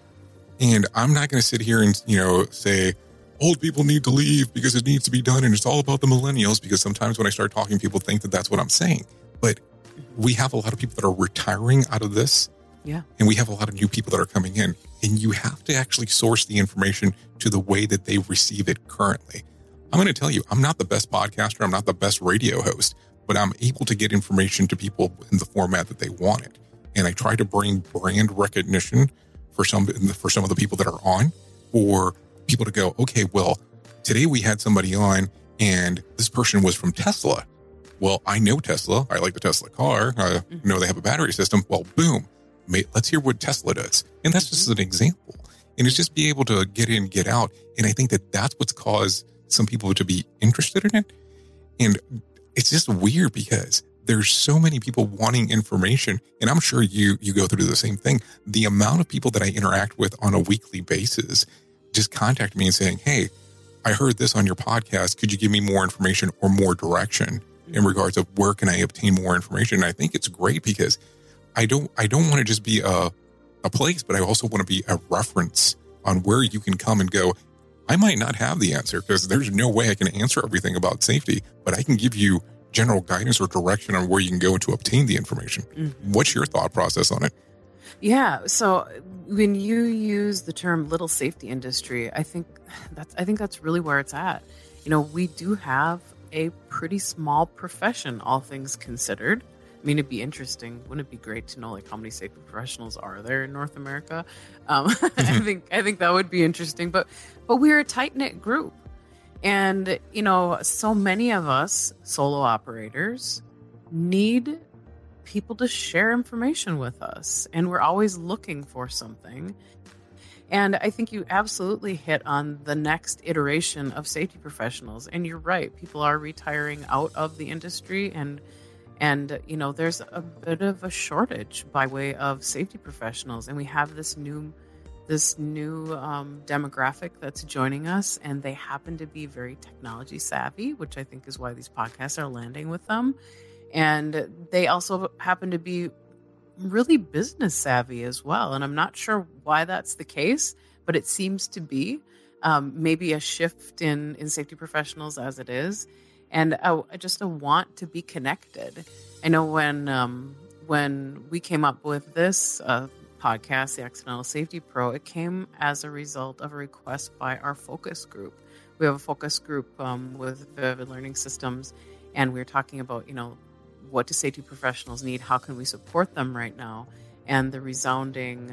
And I'm not going to sit here and, say old people need to leave because it needs to be done, and it's all about the millennials, because sometimes when I start talking, people think that that's what I'm saying. But we have a lot of people that are retiring out of this. Yeah. And we have a lot of new people that are coming in, and you have to actually source the information to the way that they receive it currently. I'm going to tell you, I'm not the best podcaster. I'm not the best radio host, but I'm able to get information to people in the format that they want it. And I try to bring brand recognition for some of the people that are on, for people to go, okay, well, today we had somebody on and this person was from Tesla. Well, I know Tesla. I like the Tesla car. I know they have a battery system. Well, boom. Let's hear what Tesla does. And that's just an example. And it's just be able to get in, get out. And I think that that's what's caused some people to be interested in it. And it's just weird because there's so many people wanting information. And I'm sure you go through the same thing. The amount of people that I interact with on a weekly basis just contact me and saying, hey, I heard this on your podcast. Could you give me more information or more direction in regards of where can I obtain more information? And I think it's great because I don't want to just be a place, but I also want to be a reference on where you can come and go. I might not have the answer because there's no way I can answer everything about safety, but I can give you general guidance or direction on where you can go to obtain the information. Mm-hmm. What's your thought process on it? Yeah. So when you use the term little safety industry, I think that's really where it's at. We do have a pretty small profession, all things considered. I mean, it'd be interesting. Wouldn't it be great to know how many safety professionals are there in North America? I think that would be interesting. But we're a tight-knit group. And, so many of us solo operators need people to share information with us. And we're always looking for something. And I think you absolutely hit on the next iteration of safety professionals. And you're right. People are retiring out of the industry. And And, there's a bit of a shortage by way of safety professionals. And we have this new demographic that's joining us, and they happen to be very technology savvy, which I think is why these podcasts are landing with them. And they also happen to be really business savvy as well. And I'm not sure why that's the case, but it seems to be maybe a shift in safety professionals as it is. And just a want to be connected. I know when we came up with this podcast, the Accidental Safety Pro, it came as a result of a request by our focus group. We have a focus group with Vivid Learning Systems, and we were talking about, what do safety professionals need? How can we support them right now? And the resounding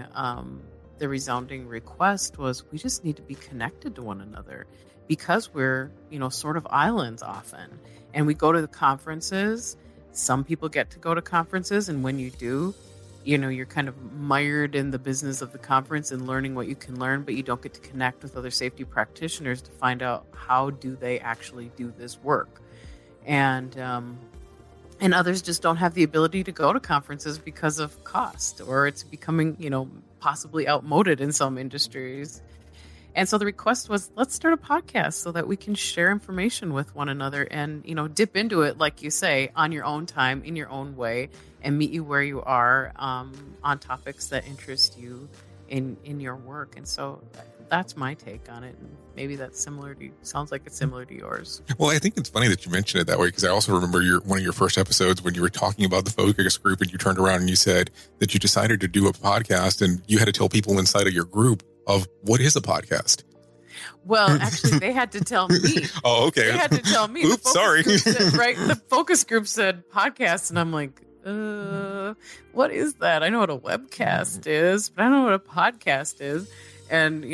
request was, we just need to be connected to one another, because we're, sort of islands often. And we go to the conferences. Some people get to go to conferences, and when you do, you're kind of mired in the business of the conference and learning what you can learn, but you don't get to connect with other safety practitioners to find out how do they actually do this work. And others just don't have the ability to go to conferences because of cost, or it's becoming, possibly outmoded in some industries. And so the request was, let's start a podcast so that we can share information with one another and, dip into it, like you say, on your own time, in your own way, and meet you where you are on topics that interest you in your work. And so that's my take on it. And maybe that's sounds like it's similar to yours. Well, I think it's funny that you mentioned it that way, because I also remember one of your first episodes when you were talking about the focus group, and you turned around and you said that you decided to do a podcast, and you had to tell people inside of your group of what is a podcast. Well, actually, they had to tell me. Oh, okay. They had to tell me. Oops, sorry. The focus group said podcast, and I'm like, what is that? I know what a webcast is, but I don't know what a podcast is. And,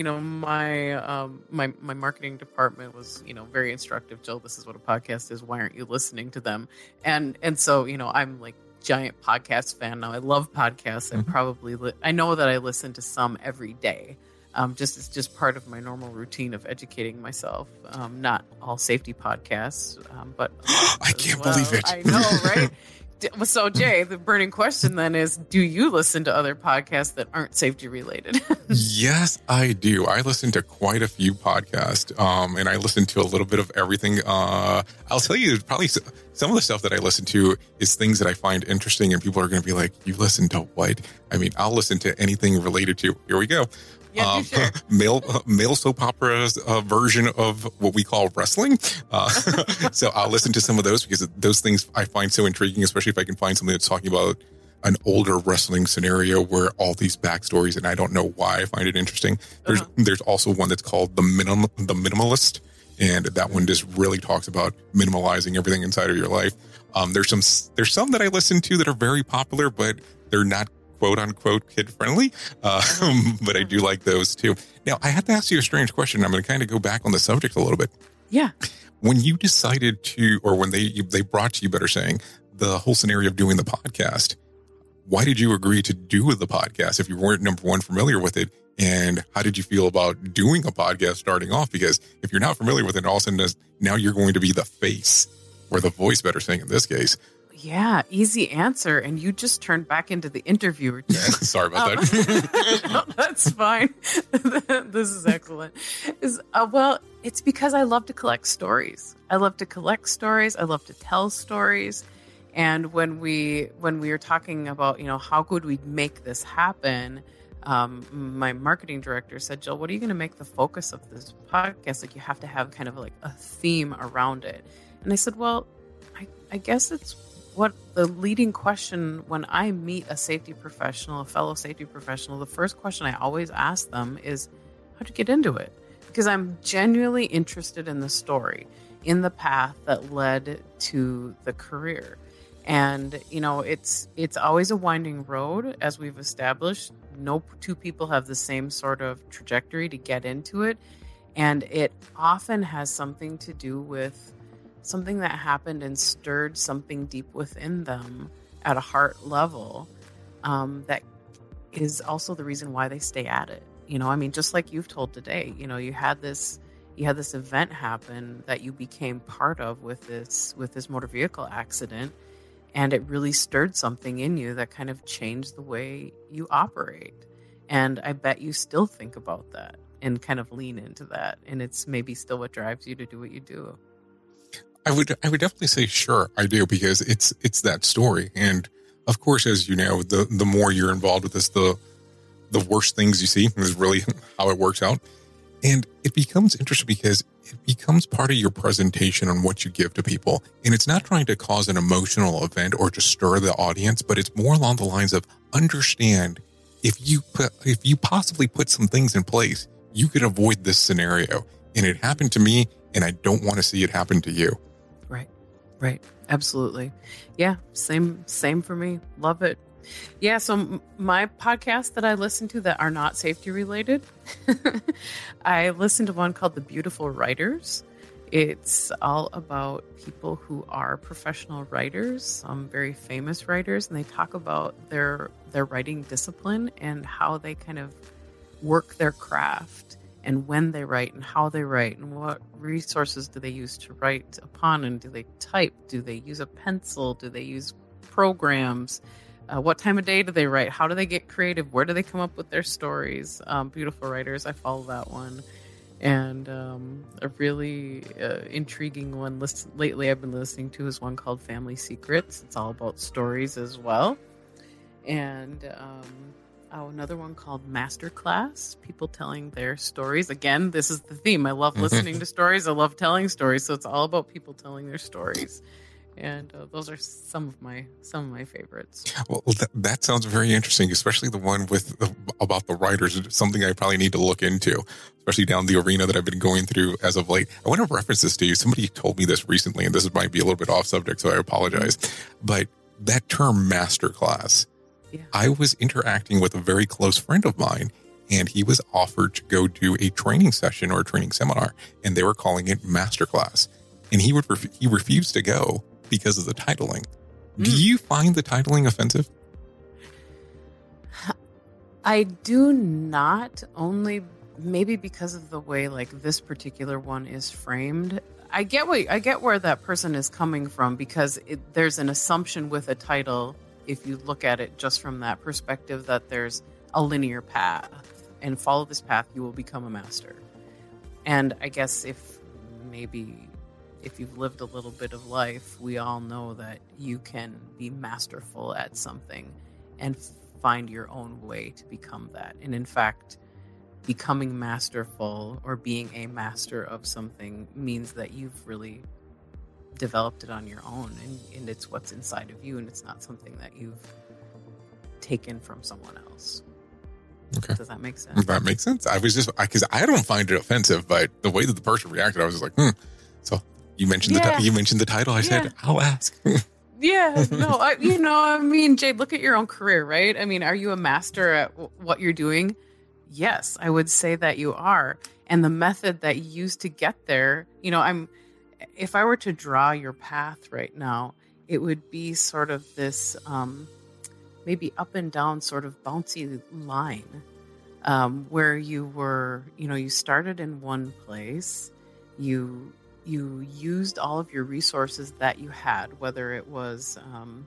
my marketing department was, very instructive. Jill, this is what a podcast is. Why aren't you listening to them? And so, I'm like giant podcast fan now. I love podcasts. I know that I listen to some every day. It's just part of my normal routine of educating myself. Not all safety podcasts, but I can't believe it. I know, right? So, Jay, the burning question then is, do you listen to other podcasts that aren't safety related? Yes, I do. I listen to quite a few podcasts, and I listen to a little bit of everything. I'll tell you, probably some of the stuff that I listen to is things that I find interesting, and people are going to be like, you listen to what? I mean, I'll listen to anything related to, here we go. Yeah, sure. Male soap opera's version of what we call wrestling. So I'll listen to some of those, because those things I find so intriguing, especially if I can find something that's talking about an older wrestling scenario where all these backstories, and I don't know why I find it interesting. There's also one that's called The Minimalist, and that one just really talks about minimalizing everything inside of your life. There's some that I listen to that are very popular, but they're not quote unquote kid friendly. But I do like those too. Now, I have to ask you a strange question. I'm going to kind of go back on the subject a little bit. Yeah. When you decided to, or when they brought to you, better saying, the whole scenario of doing the podcast, why did you agree to do the podcast if you weren't, number one, familiar with it? And how did you feel about doing a podcast starting off? Because if you're not familiar with it, all of a sudden now you're going to be the face, or the voice, better saying in this case. Yeah, easy answer. And you just turned back into the interviewer. Sorry about that. No, that's fine. This is excellent. Well, it's because I love to collect stories. I love to tell stories. And when we were talking about, how could we make this happen, my marketing director said, Jill, what are you going to make the focus of this podcast? Like, you have to have kind of like a theme around it. And I said, well, I guess it's what the leading question when I meet a safety professional, a fellow safety professional, the first question I always ask them is, how'd you get into it? Because I'm genuinely interested in the story, in the path that led to the career. And, it's always a winding road, as we've established. No two people have the same sort of trajectory to get into it. And it often has something to do with something that happened and stirred something deep within them at a heart level, that is also the reason why they stay at it. Just like you've told today, you had this event happen that you became part of with this motor vehicle accident. And it really stirred something in you that kind of changed the way you operate. And I bet you still think about that and kind of lean into that. And it's maybe still what drives you to do what you do. I would definitely say, sure, I do, because it's that story. And of course, as you know, the more you're involved with this, the worse things you see is really how it works out. And it becomes interesting because it becomes part of your presentation on what you give to people. And it's not trying to cause an emotional event or just stir the audience, but it's more along the lines of understand if you possibly put some things in place, you could avoid this scenario. And it happened to me, and I don't want to see it happen to you. Right. Absolutely. Yeah. Same for me. Love it. Yeah. So my podcasts that I listen to that are not safety related, I listen to one called The Beautiful Writers. It's all about people who are professional writers, some very famous writers, and they talk about their writing discipline and how they kind of work their craft and when they write and how they write and what resources do they use to write upon, and do they type? Do they use a pencil? Do they use programs? What time of day do they write? How do they get creative? Where do they come up with their stories? Beautiful Writers, I follow that one. And a really intriguing one lately I've been listening to is one called Family Secrets. It's all about stories as well. And another one called Masterclass, people telling their stories. Again, this is the theme. I love listening to stories. I love telling stories. So it's all about people telling their stories. And those are some of my favorites. Well, that sounds very interesting, especially the one about the writers. It's something I probably need to look into, especially down the arena that I've been going through as of late. I want to reference this to you. Somebody told me this recently, and this might be a little bit off subject, so I apologize. But that term masterclass, yeah. I was interacting with a very close friend of mine, and he was offered to go do a training session or a training seminar, and they were calling it masterclass. And he refused to go because of the titling. Do you find the titling offensive? I do not, only maybe because of the way like this particular one is framed. I get where that person is coming from, because there's an assumption with a title, if you look at it just from that perspective, that there's a linear path, and follow this path, you will become a master. And I guess if you've lived a little bit of life, we all know that you can be masterful at something and find your own way to become that. And in fact, becoming masterful or being a master of something means that you've really developed it on your own, and it's what's inside of you, and it's not something that you've taken from someone else. Okay. Does that make sense? That makes sense. I was just, because I don't find it offensive, but the way that the person reacted, I was just like, So you mentioned the title. I said, I'll ask. Yeah, no, Jade, look at your own career, right? I mean, are you a master at what you're doing? Yes, I would say that you are. And the method that you use to get there, if I were to draw your path right now, it would be sort of this maybe up and down sort of bouncy line where you were, you started in one place, you used all of your resources that you had, whether it was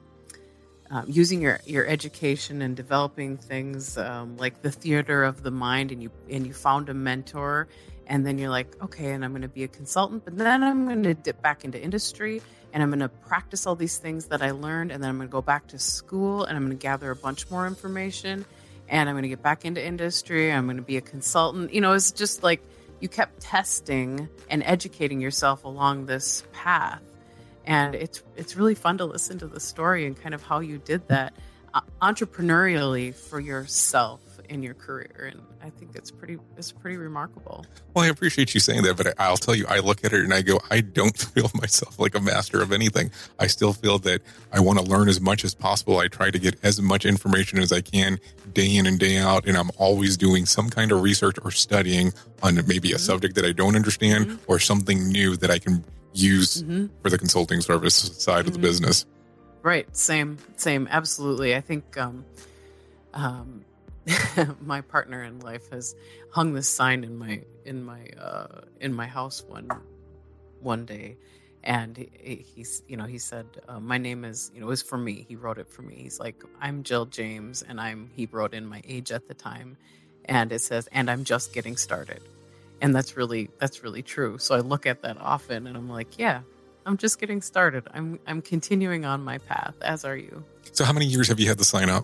using your education and developing things like the theater of the mind, and you found a mentor, and then you're like, okay, and I'm going to be a consultant, but then I'm going to dip back into industry, and I'm going to practice all these things that I learned, and then I'm going to go back to school, and I'm going to gather a bunch more information, and I'm going to get back into industry, I'm going to be a consultant. It's just like you kept testing and educating yourself along this path. And it's really fun to listen to the story and kind of how you did that entrepreneurially for yourself in your career. And I think it's pretty remarkable. Well, I appreciate you saying that, but I'll tell you, I look at it and I go, I don't feel myself like a master of anything. I still feel that I want to learn as much as possible. I try to get as much information as I can day in and day out. And I'm always doing some kind of research or studying on maybe a subject that I don't understand or something new that I can use for the consulting service side of the business. Right. Same. Absolutely. I think my partner in life has hung this sign in my house one day, And he said, my name is, it was for me. He wrote it for me. He's like, I'm Jill James, and he wrote in my age at the time. And it says, and I'm just getting started. And that's really true. So I look at that often and I'm like, yeah, I'm just getting started. I'm continuing on my path, as are you. So how many years have you had to sign up?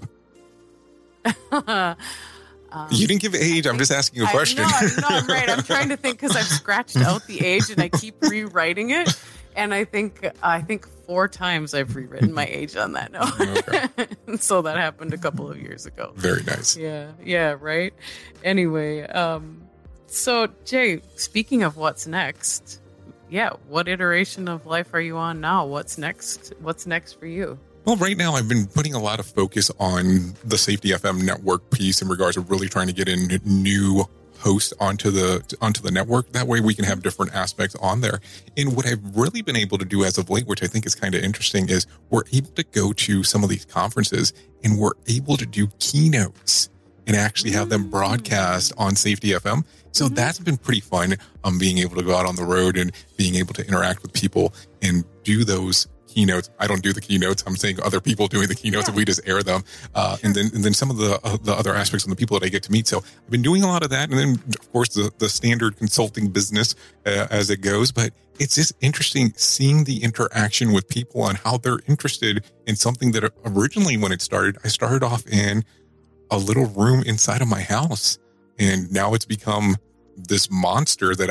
You didn't give age. I'm just asking a question. No, I'm right. I'm trying to think because I've scratched out the age and I keep rewriting it. And I think 4 times I've rewritten my age on that note. Okay. So that happened a couple of years ago. Very nice. Yeah, right. Anyway, so Jay, speaking of what's next, what iteration of life are you on now? What's next? What's next for you? Well, right now I've been putting a lot of focus on the Safety FM network piece in regards to really trying to get in new hosts onto the network. That way we can have different aspects on there. And what I've really been able to do as of late, which I think is kind of interesting, is we're able to go to some of these conferences and we're able to do keynotes and actually have them broadcast on Safety FM. So that's been pretty fun. Being able to go out on the road and being able to interact with people and do those keynotes. I don't do the keynotes. I'm saying other people doing the keynotes, and we just air them. And then some of the other aspects of the people that I get to meet. So I've been doing a lot of that. And then, of course, the standard consulting business as it goes. But it's just interesting seeing the interaction with people and how they're interested in something that originally, when it started, I started off in a little room inside of my house. And now it's become this monster that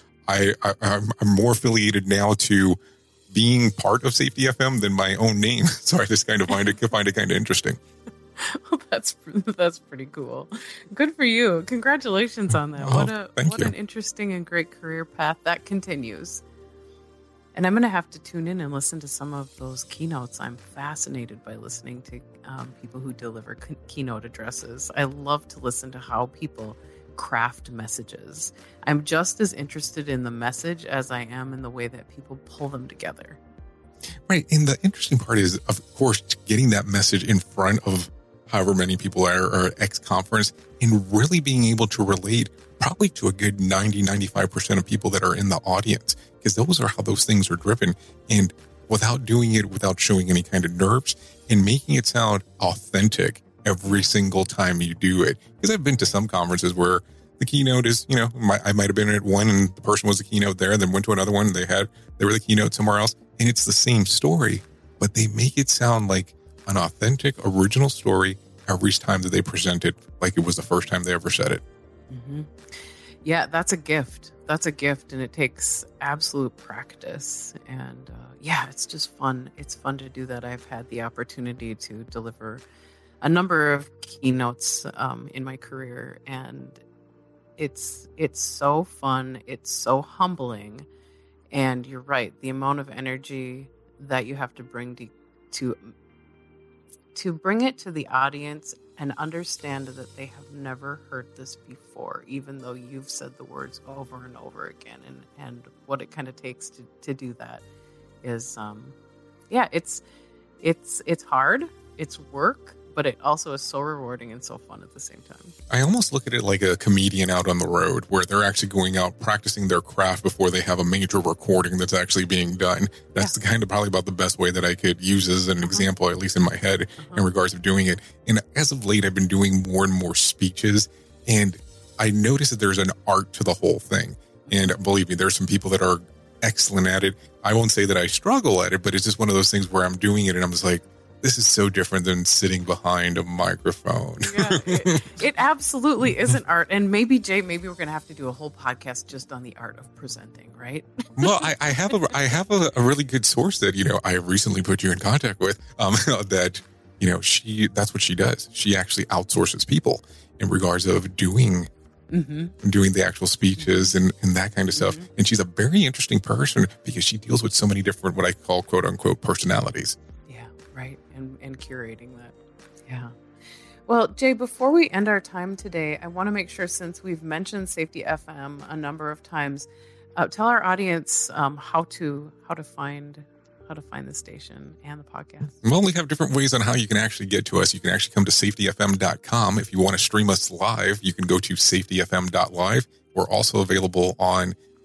I'm more affiliated now to being part of Safety FM than my own name. So I just kind of find it kind of interesting. Well, that's pretty cool. Good for you. Congratulations on that. What an interesting and great career path that continues. And I'm going to have to tune in and listen to some of those keynotes. I'm fascinated by listening to people who deliver keynote addresses. I love to listen to how people craft messages. I'm just as interested in the message as I am in the way that people pull them together. Right. And the interesting part is, of course, getting that message in front of however many people are at X conference and really being able to relate probably to a good 90-95% of people that are in the audience, because those are how those things are driven. And without doing it, without showing any kind of nerves and making it sound authentic every single time you do it. Because I've been to some conferences where the keynote is, I might have been at one and the person was the keynote there, then went to another one. They were the keynote somewhere else, and it's the same story, but they make it sound like an authentic, original story every time that they present it, like it was the first time they ever said it. Mm-hmm. Yeah, that's a gift. And it takes absolute practice. And it's just fun. It's fun to do that. I've had the opportunity to deliver a number of keynotes in my career, and it's so fun. It's so humbling. And you're right. The amount of energy that you have to bring to bring it to the audience and understand that they have never heard this before, even though you've said the words over and over again. And what it kind of takes to do that is, it's hard, it's work, but it also is so rewarding and so fun at the same time. I almost look at it like a comedian out on the road, where they're actually going out practicing their craft before they have a major recording that's actually being done. That's the kind of probably about the best way that I could use as an example, at least in my head, in regards of doing it. And as of late, I've been doing more and more speeches, and I notice that there's an art to the whole thing. And believe me, there's some people that are excellent at it. I won't say that I struggle at it, but it's just one of those things where I'm doing it and I'm just like, this is so different than sitting behind a microphone. It absolutely is an art. And maybe, Jay, we're going to have to do a whole podcast just on the art of presenting, right? Well, I have a really good source that, I recently put you in contact with, that, that's what she does. She actually outsources people in regards of doing the actual speeches and that kind of stuff. And she's a very interesting person because she deals with so many different, what I call quote unquote personalities. Right. And curating that. Yeah. Well, Jay, before we end our time today, I want to make sure, since we've mentioned Safety FM a number of times, tell our audience how to find the station and the podcast. Well, we have different ways on how you can actually get to us. You can actually come to safetyfm.com. If you want to stream us live, you can go to safetyfm.live. We're also available on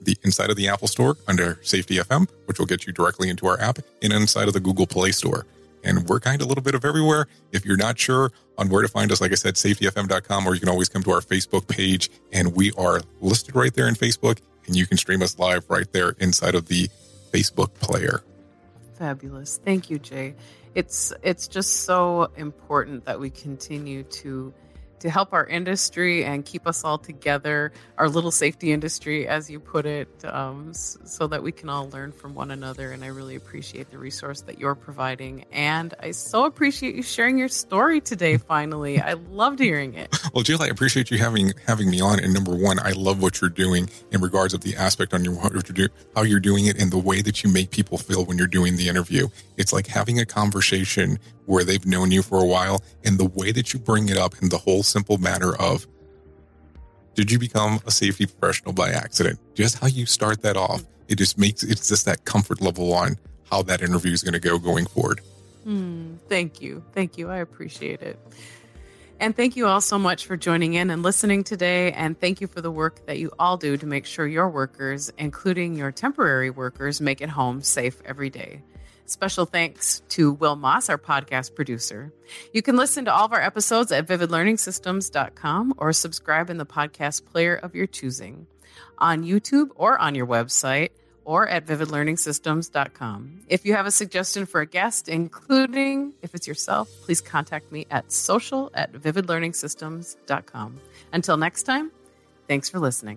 inside of the Apple Store under Safety FM, which will get you directly into our app, and inside of the Google Play Store. And we're kind of a little bit of everywhere. If you're not sure on where to find us, like I said, safetyfm.com, or you can always come to our Facebook page, and we are listed right there in Facebook, and you can stream us live right there inside of the Facebook player. Fabulous. Thank you, Jay. It's just so important that we continue to help our industry and keep us all together, our little safety industry, as you put it, so that we can all learn from one another. And I really appreciate the resource that you're providing. And I so appreciate you sharing your story today, finally. I loved hearing it. Well, Jill, I appreciate you having me on. And number one, I love what you're doing in regards of the aspect on how you're doing it and the way that you make people feel when you're doing the interview. It's like having a conversation where they've known you for a while, and the way that you bring it up in the whole simple matter of, did you become a safety professional by accident? Just how you start that off, it's just that comfort level on how that interview is going to go going forward. Thank you. I appreciate it. And thank you all so much for joining in and listening today. And thank you for the work that you all do to make sure your workers, including your temporary workers, make it home safe every day. Special thanks to Will Moss, our podcast producer. You can listen to all of our episodes at vividlearningsystems.com or subscribe in the podcast player of your choosing, on YouTube or on your website, or at vividlearningsystems.com. If you have a suggestion for a guest, including if it's yourself, please contact me at social@vividlearningsystems.com. Until next time, thanks for listening.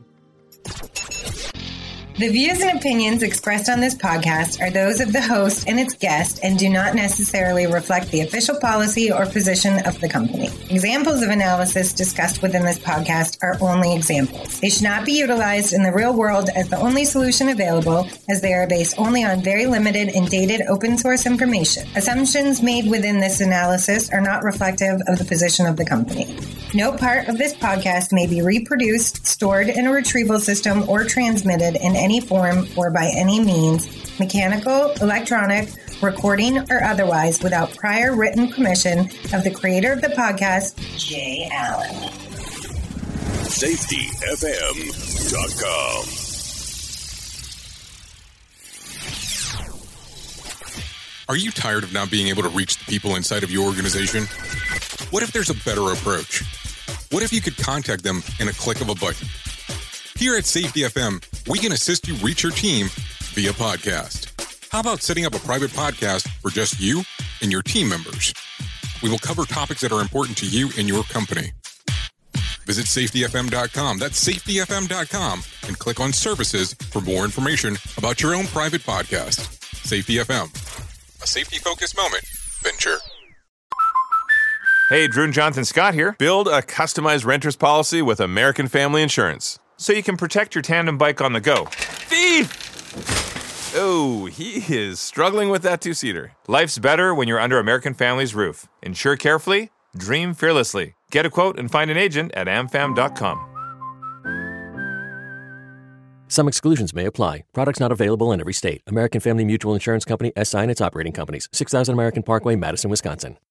The views and opinions expressed on this podcast are those of the host and its guest and do not necessarily reflect the official policy or position of the company. Examples of analysis discussed within this podcast are only examples. They should not be utilized in the real world as the only solution available, as they are based only on very limited and dated open source information. Assumptions made within this analysis are not reflective of the position of the company. No part of this podcast may be reproduced, stored in a retrieval system, or transmitted in any form or by any means, mechanical, electronic, recording, or otherwise, without prior written permission of the creator of the podcast, Jay Allen. SafetyFM.com. Are you tired of not being able to reach the people inside of your organization? What if there's a better approach? What if you could contact them in a click of a button? Here at Safety FM, we can assist you reach your team via podcast. How about setting up a private podcast for just you and your team members? We will cover topics that are important to you and your company. Visit safetyfm.com. That's safetyfm.com, and click on services for more information about your own private podcast. Safety FM, a safety-focused moment venture. Hey, Drew and Jonathan Scott here. Build a customized renter's policy with American Family Insurance so you can protect your tandem bike on the go. Thief! Oh, he is struggling with that two-seater. Life's better when you're under American Family's roof. Insure carefully, dream fearlessly. Get a quote and find an agent at amfam.com. Some exclusions may apply. Products not available in every state. American Family Mutual Insurance Company, SI and its operating companies. 6000 American Parkway, Madison, Wisconsin.